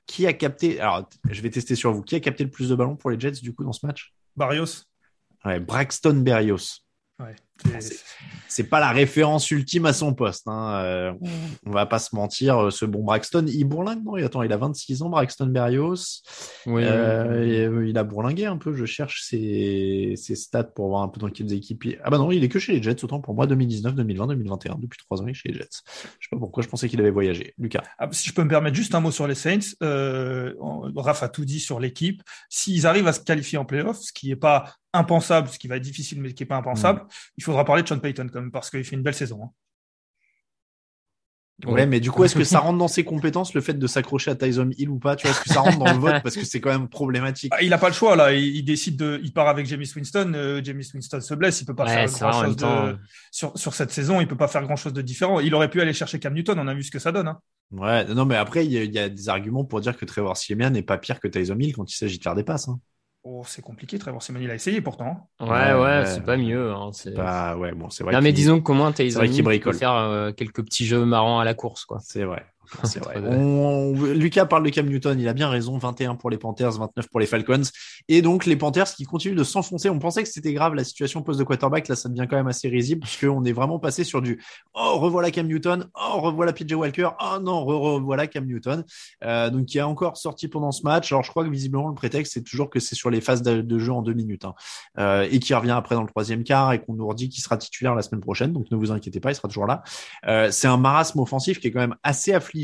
qui a capté, alors je vais tester sur vous, qui a capté le plus de ballons pour les Jets du coup dans ce match? Barrios. Ouais, Braxton Berrios. Ouais. C'est pas la référence ultime à son poste. Hein. On va pas se mentir. Ce bon Braxton, il bourlingue, non? Attends, il a 26 ans, Braxton Berrios. Oui. Il a bourlingué un peu. Je cherche ses stats pour voir un peu dans quelles équipes. Ah bah non, il est que chez les Jets. Autant pour moi, 2019, 2020, 2021. Depuis 3 ans, il est chez les Jets. Je sais pas pourquoi je pensais qu'il avait voyagé. Lucas. Si je peux me permettre juste un mot sur les Saints. Raph a tout dit sur l'équipe. S'ils arrivent à se qualifier en playoff, ce qui est pas impensable, ce qui va être difficile, mais qui est pas impensable, il faudra parler de Sean Payton quand même, parce qu'il fait une belle saison. Hein. Ouais, mais du coup, est-ce que ça rentre dans ses compétences, le fait de s'accrocher à Tyson Hill ou pas? Tu vois, est-ce que ça rentre dans le vote? Parce que c'est quand même problématique. Il a pas le choix, là. Il décide il part avec Jameis Winston. Jameis Winston se blesse. Il peut pas faire grand chose sur cette saison. Il peut pas faire grand chose de différent. Il aurait pu aller chercher Cam Newton. On a vu ce que ça donne, hein. Ouais, non, mais après, il y a des arguments pour dire que Trevor Siemian n'est pas pire que Tyson Hill quand il s'agit de faire des passes, hein. Oh, c'est compliqué. Trevor Siemian, il a essayé pourtant. Ouais, c'est pas mieux. Hein, c'est bon, c'est vrai. Non, mais disons qu'au moins, Tyson Hill peut faire quelques petits jeux marrants à la course, quoi. C'est vrai. C'est vrai. Lucas parle de Cam Newton, il a bien raison. 21 pour les Panthers, 29 pour les Falcons. Et donc, les Panthers qui continuent de s'enfoncer. On pensait que c'était grave, la situation poste de quarterback. Là, ça devient quand même assez risible puisqu'on est vraiment passé sur du revoilà Cam Newton. Revoilà PJ Walker. Non, revoilà Cam Newton. Donc, qui a encore sorti pendant ce match. Alors, je crois que visiblement, le prétexte, c'est toujours que c'est sur les phases de jeu en 2 minutes. Hein. Et qui revient après dans le 3e quart et qu'on nous redit qu'il sera titulaire la semaine prochaine. Donc, ne vous inquiétez pas, il sera toujours là. C'est un marasme offensif qui est quand même assez affligeant.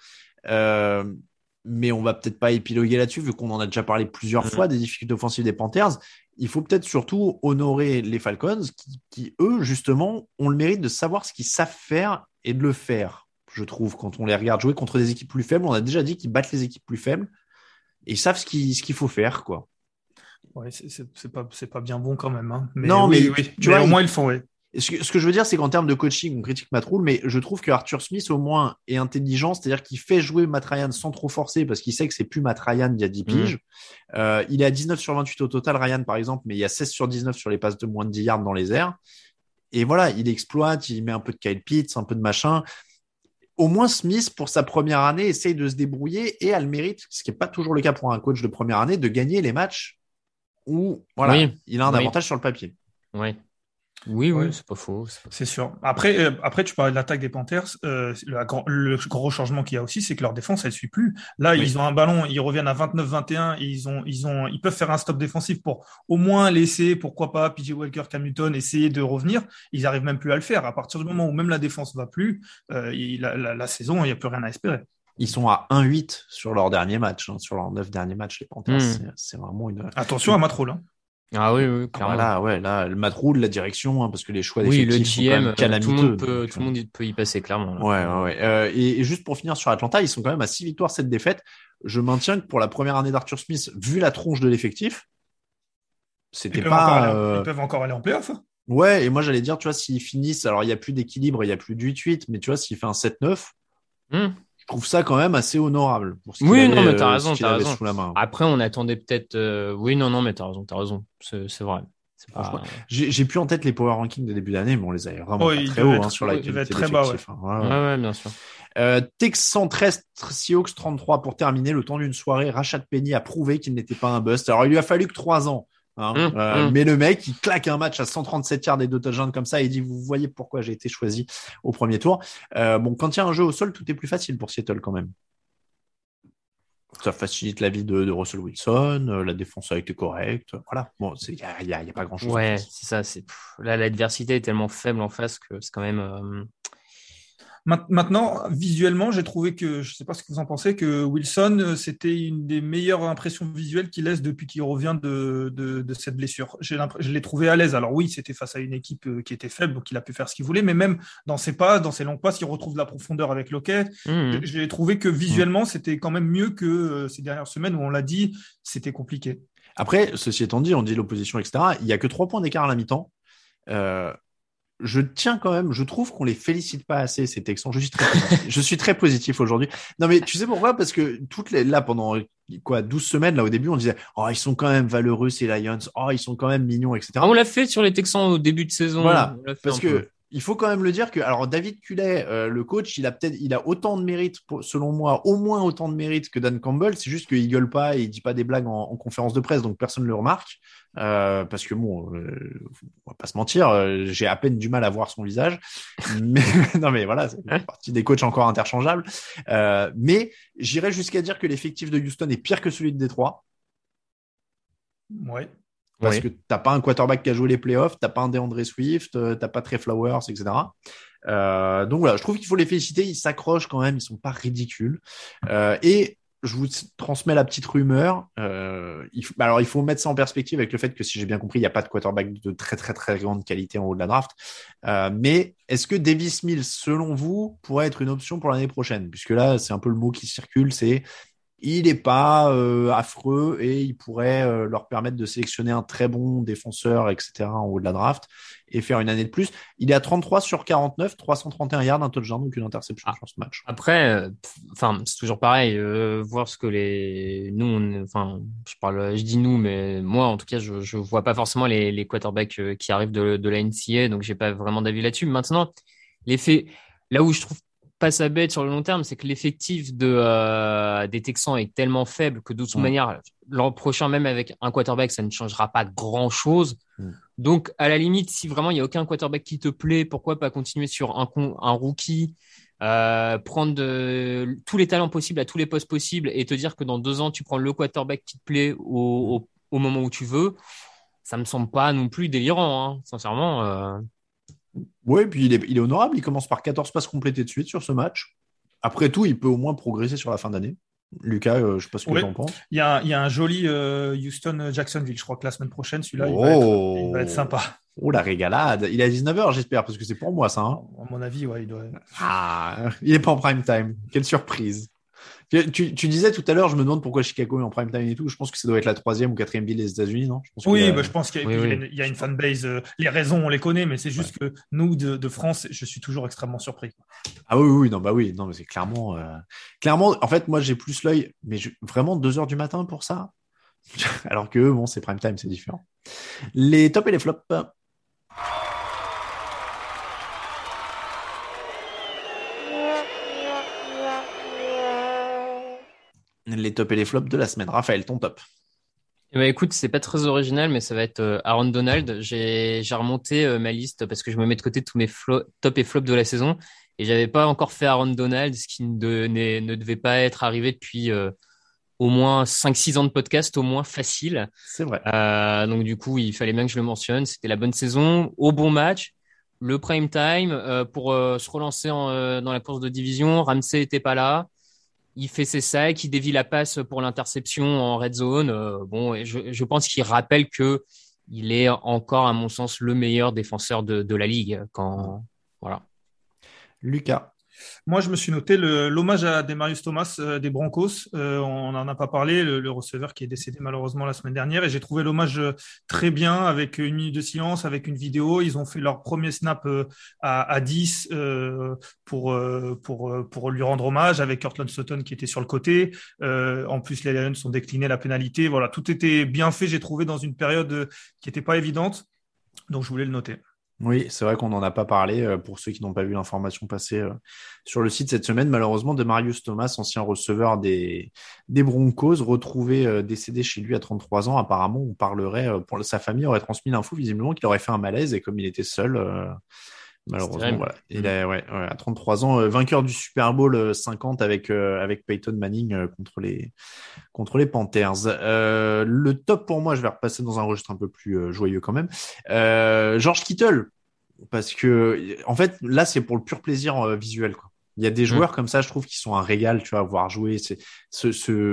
Mais on va peut-être pas épiloguer là-dessus vu qu'on en a déjà parlé plusieurs fois des difficultés offensives des Panthers. Il faut peut-être surtout honorer les Falcons qui eux justement ont le mérite de savoir ce qu'ils savent faire et de le faire. Je trouve quand on les regarde jouer contre des équipes plus faibles, on a déjà dit qu'ils battent les équipes plus faibles et ils savent ce qu'il faut faire, quoi. Ouais, c'est pas bien bon quand même, hein. Mais non, oui, tu vois, au moins ils le font, ouais. Ce que je veux dire, c'est qu'en termes de coaching, on critique Matt Rhule, mais je trouve que Arthur Smith, au moins, est intelligent, c'est-à-dire qu'il fait jouer Matt Ryan sans trop forcer, parce qu'il sait que c'est plus Matt Ryan d'il y a 10 piges. Il est à 19 sur 28 au total, Ryan, par exemple, mais il y a 16 sur 19 sur les passes de moins de 10 yards dans les airs. Et voilà, il exploite, il met un peu de Kyle Pitts, un peu de machin. Au moins, Smith, pour sa première année, essaye de se débrouiller et a le mérite, ce qui n'est pas toujours le cas pour un coach de première année, de gagner les matchs où, voilà, il a un avantage sur le papier. Oui. Oui, c'est pas faux. C'est sûr. Après, tu parlais de l'attaque des Panthers. Le gros changement qu'il y a aussi, c'est que leur défense, elle suit plus. Là, ils ont un ballon, ils reviennent à 29-21. Et ils peuvent faire un stop défensif pour au moins laisser, pourquoi pas, PJ Walker, Cam Newton essayer de revenir. Ils arrivent même plus à le faire. À partir du moment où même la défense va plus, la saison, il n'y a plus rien à espérer. Ils sont à 1-8 sur leur dernier match, hein, sur leurs 9 derniers matchs, les Panthers. C'est vraiment Attention à Matt Rhule, hein. Ah oui, clairement. Voilà, là, le Matt Rhule, la direction, hein, parce que les choix d'effectifs sont quand même calamiteux. Tout le monde peut y passer, clairement. Là. Ouais. Et juste pour finir sur Atlanta, ils sont quand même à 6 victoires, 7 défaites. Je maintiens que pour la première année d'Arthur Smith, vu la tronche de l'effectif, c'était pas... Ils peuvent encore aller en playoff. Ouais, et moi j'allais dire, tu vois, s'ils finissent, alors il n'y a plus d'équilibre, il n'y a plus de 8-8, mais tu vois, s'il fait un 7-9, je trouve ça quand même assez honorable. Pour ce mais t'as raison. Sous la main. Après, on attendait peut-être. Mais t'as raison. C'est vrai. J'ai plus en tête les power rankings de début d'année, mais on les avait vraiment pas très haut sur la qualité très bas. Ouais, bien sûr. Texan 13, Seahawks 33 pour terminer. Le temps d'une soirée, Rashad Penny a prouvé qu'il n'était pas un bust. Alors, il lui a fallu que 3 ans. Mais le mec, il claque un match à 137 yards et 2 touchdowns comme ça et il dit, vous voyez pourquoi j'ai été choisi au premier tour. Quand il y a un jeu au sol, tout est plus facile pour Seattle quand même. Ça facilite la vie de Russell Wilson, la défense a été correcte. Voilà. Bon, il y a pas grand chose. Ouais, c'est ça. Là, l'adversité est tellement faible en face que c'est quand même. Maintenant, visuellement, j'ai trouvé que, je ne sais pas ce que vous en pensez, que Wilson, c'était une des meilleures impressions visuelles qu'il laisse depuis qu'il revient de cette blessure. Je l'ai trouvé à l'aise. Alors oui, c'était face à une équipe qui était faible, donc il a pu faire ce qu'il voulait, mais même dans ses passes, dans ses longues passes, il retrouve de la profondeur avec Lockett. J'ai trouvé que visuellement, c'était quand même mieux que ces dernières semaines où on l'a dit, c'était compliqué. Après, ceci étant dit, on dit l'opposition, etc. Il n'y a que 3 points d'écart à la mi-temps. Je tiens quand même, je trouve qu'on les félicite pas assez, ces Texans. Je suis très positif aujourd'hui. Non, mais tu sais pourquoi? Parce que là, pendant 12 semaines, là, au début, on disait, ils sont quand même valeureux, ces Lions. Ils sont quand même mignons, etc. On l'a fait sur les Texans au début de saison. Voilà. Parce que il faut quand même le dire que, alors David Culley, le coach, il a autant de mérite, selon moi, au moins autant de mérite que Dan Campbell. C'est juste qu'il gueule pas et il dit pas des blagues en conférence de presse, donc personne ne le remarque. Parce que bon, on va pas se mentir, j'ai à peine du mal à voir son visage. Mais non, mais voilà, c'est partie des coachs encore interchangeables. Mais j'irais jusqu'à dire que l'effectif de Houston est pire que celui de Détroit. Ouais. Parce que t'as pas un quarterback qui a joué les playoffs, t'as pas un DeAndre Swift, t'as pas Trey Flowers, etc. Donc voilà, je trouve qu'il faut les féliciter, ils s'accrochent quand même, ils sont pas ridicules. Et je vous transmets la petite rumeur. Alors il faut mettre ça en perspective avec le fait que, si j'ai bien compris, il n'y a pas de quarterback de très très très grande qualité en haut de la draft. Mais est-ce que Davis Mills, selon vous, pourrait être une option pour l'année prochaine? Puisque là, c'est un peu le mot qui circule, c'est il n'est pas affreux et il pourrait leur permettre de sélectionner un très bon défenseur, etc. en haut de la draft et faire une année de plus. Il est à 33 sur 49, 331 yards, un touchdown, donc une interception sur ce match. Après, c'est toujours pareil. Voir ce que je dis nous, mais moi, en tout cas, je vois pas forcément les quarterbacks qui arrivent de la NCAA, donc j'ai pas vraiment d'avis là-dessus. Maintenant, l'effet, là où je trouve pas ça bête sur le long terme, c'est que l'effectif des Texans est tellement faible que de toute manière, l'an prochain, même avec un quarterback, ça ne changera pas grand-chose. Donc, à la limite, si vraiment il n'y a aucun quarterback qui te plaît, pourquoi pas continuer sur un rookie, prendre tous les talents possibles à tous les postes possibles et te dire que dans 2 ans, tu prends le quarterback qui te plaît au moment où tu veux. Ça me semble pas non plus délirant, hein, sincèrement. Oui, puis il est honorable. Il commence par 14 passes complétées de suite sur ce match. Après tout, il peut au moins progresser sur la fin d'année. Lucas, je ne sais pas ce que tu en penses. Il y a un joli Houston-Jacksonville. Je crois que la semaine prochaine, celui-là, il va être sympa. Oh, la régalade. Il est à 19h, j'espère, parce que c'est pour moi, ça. Hein. À mon avis, ouais, il doit. Il n'est pas en prime time. Quelle surprise. Tu disais tout à l'heure, je me demande pourquoi Chicago est en prime time et tout. Je pense que ça doit être la 3e ou 4e ville des États-Unis, non? Je pense qu'il y a une fanbase. Les raisons, on les connaît, mais c'est juste que nous, de France, je suis toujours extrêmement surpris. Ah oui, non, mais c'est clairement. En fait, moi, j'ai plus l'œil, mais vraiment 2h du matin pour ça. Alors que bon, c'est prime time, c'est différent. Les tops et les flops. Les tops et les flops de la semaine. Raphaël, ton top. Écoute, c'est pas très original, mais ça va être Aaron Donald. J'ai remonté ma liste parce que je me mets de côté tous mes tops et flops de la saison et j'avais pas encore fait Aaron Donald, ce qui ne devait pas être arrivé depuis au moins 5-6 ans de podcast, au moins facile. C'est vrai. Donc du coup, il fallait bien que je le mentionne. C'était la bonne saison, au bon match, le prime time pour se relancer dans la course de division. Ramsey était pas là. Il fait ses sacs, il dévie la passe pour l'interception en red zone. Je pense qu'il rappelle que il est encore, à mon sens, le meilleur défenseur de la ligue. Voilà. Lucas. Moi, je me suis noté l'hommage à Demaryius Thomas des Broncos. On n'en a pas parlé, le receveur qui est décédé malheureusement la semaine dernière. Et j'ai trouvé l'hommage très bien avec 1 minute de silence, avec une vidéo. Ils ont fait leur premier snap à 10 pour lui rendre hommage, avec Courtland Sutton qui était sur le côté. En plus, les Lions ont décliné la pénalité. Voilà, tout était bien fait, j'ai trouvé, dans une période qui n'était pas évidente. Donc, je voulais le noter. Oui, c'est vrai qu'on n'en a pas parlé pour ceux qui n'ont pas vu l'information passer sur le site cette semaine. Malheureusement, Demaryius Thomas, ancien receveur des Broncos, retrouvé décédé chez lui à 33 ans. Apparemment, on parlerait, sa famille aurait transmis l'info visiblement qu'il aurait fait un malaise et comme il était seul, malheureusement, voilà. Il est à 33 ans, vainqueur du Super Bowl 50 avec Peyton Manning contre les Panthers. Le top pour moi, je vais repasser dans un registre un peu plus joyeux quand même. George Kittle, parce que en fait là c'est pour le pur plaisir visuel, quoi. Il y a des joueurs comme ça, je trouve, qui sont un régal, tu vois, à voir jouer. C'est je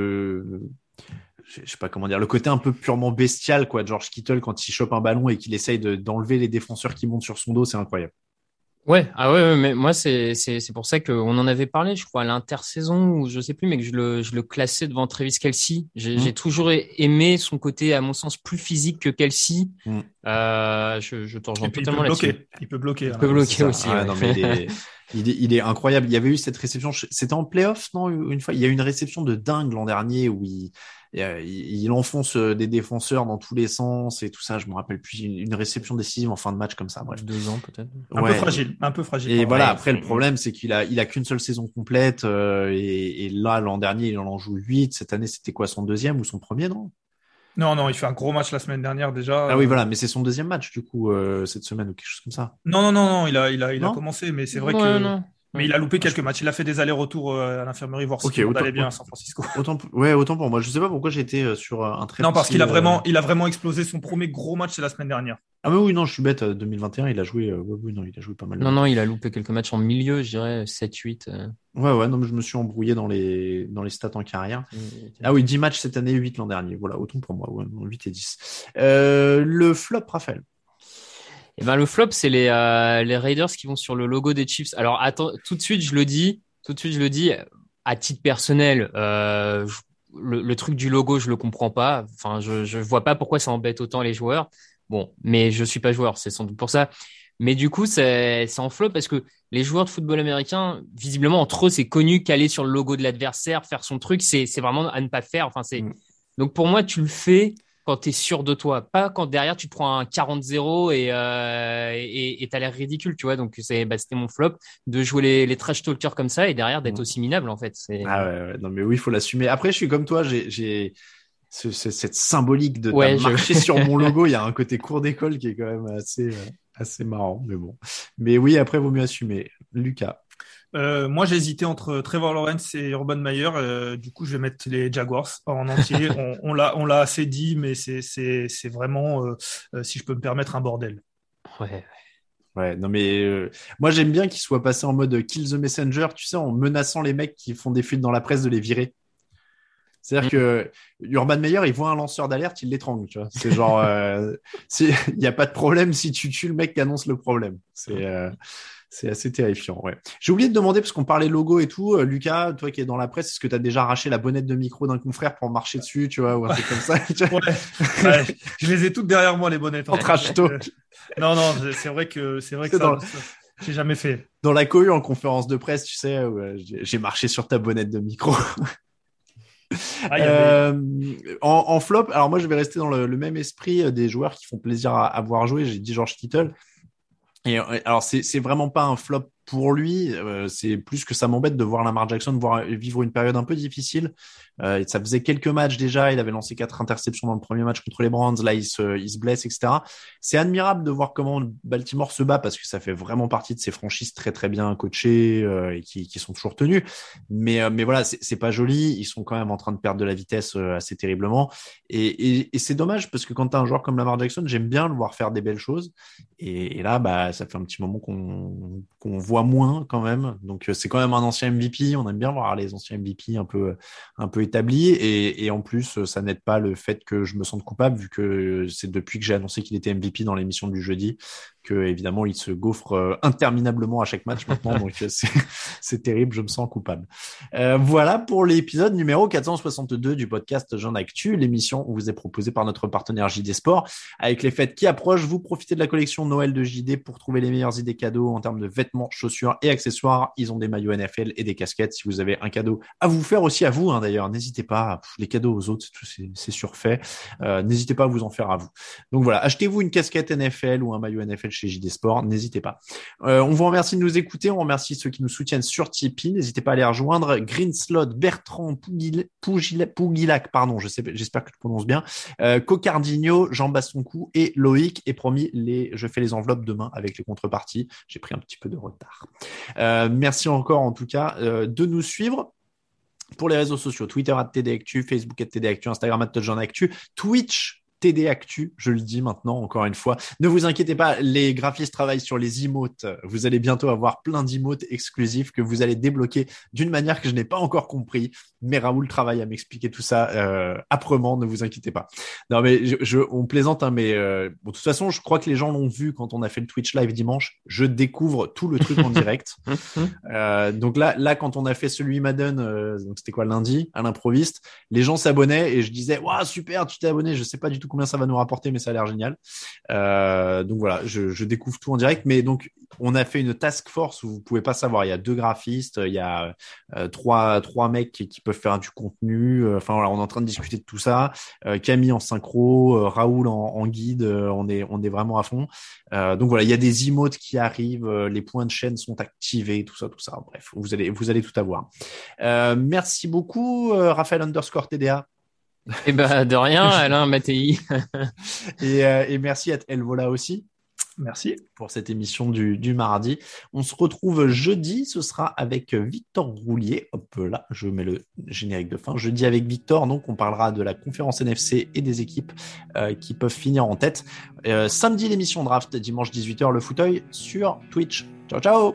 sais pas comment dire, le côté un peu purement bestial, quoi. George Kittle, quand il chope un ballon et qu'il essaye d'enlever les défenseurs qui montent sur son dos, c'est incroyable. Ouais, mais moi c'est pour ça qu'on en avait parlé, je crois, à l'intersaison ou je sais plus, mais que je le classais devant Travis Kelce. J'ai toujours aimé son côté, à mon sens, plus physique que Kelce. Je te rejoins totalement là-dessus. Il peut bloquer. Il peut bloquer aussi. Ouais. Non, mais il est incroyable. Il y avait eu cette réception. C'était en playoff, non? Une fois, il y a eu une réception de dingue l'an dernier où il enfonce des défenseurs dans tous les sens et tout ça. Je me rappelle plus. Une réception décisive en fin de match comme ça. Bref. 2 ans peut-être. Un peu fragile. Et voilà. Après, le problème, c'est qu'il a qu'une seule saison complète. Et là, l'an dernier, il en joue 8. Cette année, c'était quoi, son deuxième ou son premier, non? Non, il fait un gros match la semaine dernière déjà. Ah oui, voilà, mais c'est son deuxième match du coup cette semaine ou quelque chose comme ça. Non, il a commencé, mais c'est vrai que. Non. Mais il a loupé quelques matchs. Il a fait des allers-retours à l'infirmerie voir si tout allait bien à San Francisco. Autant pour moi. Je sais pas pourquoi j'ai été sur un très. Non, parce qu'il a vraiment explosé. Son premier gros match, c'est la semaine dernière. Ah mais oui, non, je suis bête. 2021, il a joué. Oui, non, il a joué pas mal. Non, il a loupé quelques matchs en milieu, je dirais 7-8. Ouais, non, mais je me suis embrouillé dans les stats en carrière. Ah oui, 10 matchs cette année, 8 l'an dernier. Voilà, autant pour moi. Ouais, 8 et 10. Le flop, Raphaël. Eh ben, le flop, c'est les Raiders qui vont sur le logo des Chiefs. Alors, attends, tout de suite, je le dis, à titre personnel, le truc du logo, je le comprends pas. Enfin, je vois pas pourquoi ça embête autant les joueurs. Bon, mais je suis pas joueur, c'est sans doute pour ça. Mais du coup, c'est en flop parce que les joueurs de football américain, visiblement, entre eux, c'est connu qu'aller sur le logo de l'adversaire, faire son truc, c'est vraiment à ne pas faire. Enfin, donc pour moi, tu le fais quand t'es sûr de toi, pas quand derrière tu te prends un 40-0 et t'as l'air ridicule, tu vois. Donc c'était mon flop de jouer les trash talkers comme ça et derrière d'être aussi minable en fait. Ah ouais, non mais oui, il faut l'assumer. Après, je suis comme toi, j'ai cette symbolique de marcher sur mon logo. Il y a un côté cours d'école qui est quand même assez marrant, mais bon. Mais oui, après, vaut mieux assumer. Lucas. Moi, j'ai hésité entre Trevor Lawrence et Urban Meyer. Du coup, je vais mettre les Jaguars en entier. on l'a assez dit, mais c'est vraiment, si je peux me permettre, un bordel. Ouais, non mais moi j'aime bien qu'il soit passé en mode kill the messenger, tu sais, en menaçant les mecs qui font des fuites dans la presse de les virer. C'est-à-dire que Urban Meyer, il voit un lanceur d'alerte, il l'étrangle, tu vois. C'est genre, il y a pas de problème si tu tues le mec qui annonce le problème. C'est assez terrifiant, ouais. J'ai oublié de demander, parce qu'on parlait logo et tout, Lucas, toi qui es dans la presse, est-ce que tu as déjà arraché la bonnette de micro d'un confrère pour marcher dessus, tu vois, ou un truc comme ça, tu vois. Ouais, je les ai toutes derrière moi, les bonnettes. En trash talk. Non, c'est vrai que ça, j'ai jamais fait. Dans la cohue en conférence de presse, tu sais, j'ai marché sur ta bonnette de micro. En flop, alors moi je vais rester dans le même esprit des joueurs qui font plaisir à voir jouer. J'ai dit George Kittle. Et alors c'est vraiment pas un flop pour lui, c'est plus que ça m'embête de voir Lamar Jackson vivre une période un peu difficile. Ça faisait quelques matchs déjà, il avait lancé 4 interceptions dans le premier match contre les Browns, là il se blesse, etc. C'est admirable de voir comment Baltimore se bat parce que ça fait vraiment partie de ces franchises très très bien coachées et qui sont toujours tenues. Mais voilà, c'est pas joli, ils sont quand même en train de perdre de la vitesse assez terriblement. Et c'est dommage parce que quand t'as un joueur comme Lamar Jackson, j'aime bien le voir faire des belles choses. Et là, ça fait un petit moment qu'on voit moins quand même. Donc c'est quand même un ancien MVP. On aime bien voir les anciens MVP un peu établis. Et en plus, ça n'aide pas le fait que je me sente coupable vu que c'est depuis que j'ai annoncé qu'il était MVP dans l'émission du jeudi que évidemment il se gaufre interminablement à chaque match maintenant. Donc c'est terrible. Je me sens coupable. Voilà pour l'épisode numéro 462 du podcast Jeune Actu. L'émission vous est proposée par notre partenaire JD Sport. Avec les fêtes qui approchent, vous profitez de la collection Noël de JD pour trouver les meilleures idées cadeaux en termes de vêtements, chaussures et accessoires. Ils ont des maillots NFL et des casquettes. Si vous avez un cadeau à vous faire aussi à vous, d'ailleurs, n'hésitez pas. Les cadeaux aux autres, c'est surfait. N'hésitez pas à vous en faire à vous. Donc voilà, achetez-vous une casquette NFL ou un maillot NFL chez JD Sport. N'hésitez pas. On vous remercie de nous écouter. On remercie ceux qui nous soutiennent sur Tipeee. N'hésitez pas à les rejoindre. Greenslot, Bertrand, Pougilac, pardon, j'espère que tu prononces bien. Cocardinho, Jean Bastoncou et Loïc. Et promis, je fais les enveloppes demain avec les contreparties. J'ai pris un petit peu de retard. Merci encore en tout cas de nous suivre pour les réseaux sociaux, Twitter @TDActu, Facebook @TDActu, Instagram @TheJeunActu, Twitch TD Actu, je le dis maintenant encore une fois. Ne vous inquiétez pas, les graphistes travaillent sur les emotes. Vous allez bientôt avoir plein d'emotes exclusifs que vous allez débloquer d'une manière que je n'ai pas encore compris. Mais Raoul travaille à m'expliquer tout ça âprement, ne vous inquiétez pas. Non mais on plaisante, hein, mais bon, de toute façon, je crois que les gens l'ont vu quand on a fait le Twitch live dimanche. Je découvre tout le truc en direct. Donc là, quand on a fait celui Madden, donc c'était quoi lundi à l'improviste, les gens s'abonnaient et je disais, waouh super, tu t'es abonné. Je sais pas du tout combien ça va nous rapporter, mais ça a l'air génial. Donc voilà, je découvre tout en direct. Mais donc, on a fait une task force où vous pouvez pas savoir. Il y a 2 graphistes, il y a trois mecs qui peuvent faire du contenu. Enfin voilà, on est en train de discuter de tout ça. Camille en synchro, Raoul en guide. On est vraiment à fond. Donc voilà, il y a des emotes qui arrivent, les points de chaîne sont activés, tout ça. Bref, vous allez tout avoir. Merci beaucoup, Raphaël _TDA. Eh ben de rien, Alain Mattei. et merci à Elvola aussi. Merci pour cette émission du mardi. On se retrouve jeudi, ce sera avec Victor Roulier. Hop là, je mets le générique de fin. Jeudi avec Victor, donc on parlera de la conférence NFC et des équipes qui peuvent finir en tête. Samedi, l'émission draft, dimanche 18h, le fauteuil sur Twitch. Ciao, ciao.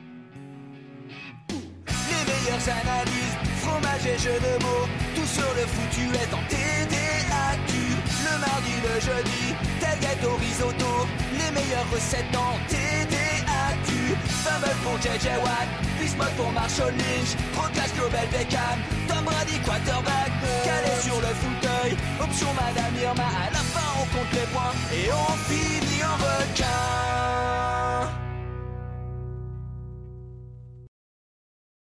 Les meilleures analyses, fromage et jeux de mots, tout sur le foutu est en TDAQ. Le mardi, le jeudi, tailgate au risotto, les meilleures recettes en TDAQ. Fumble pour JJ Watt, Bismuth pour Marshall Lynch, Proclash Global Beckham, Tom Brady quarterback, calé sur le fauteuil, option Madame Irma, à la fin on compte les points et on finit.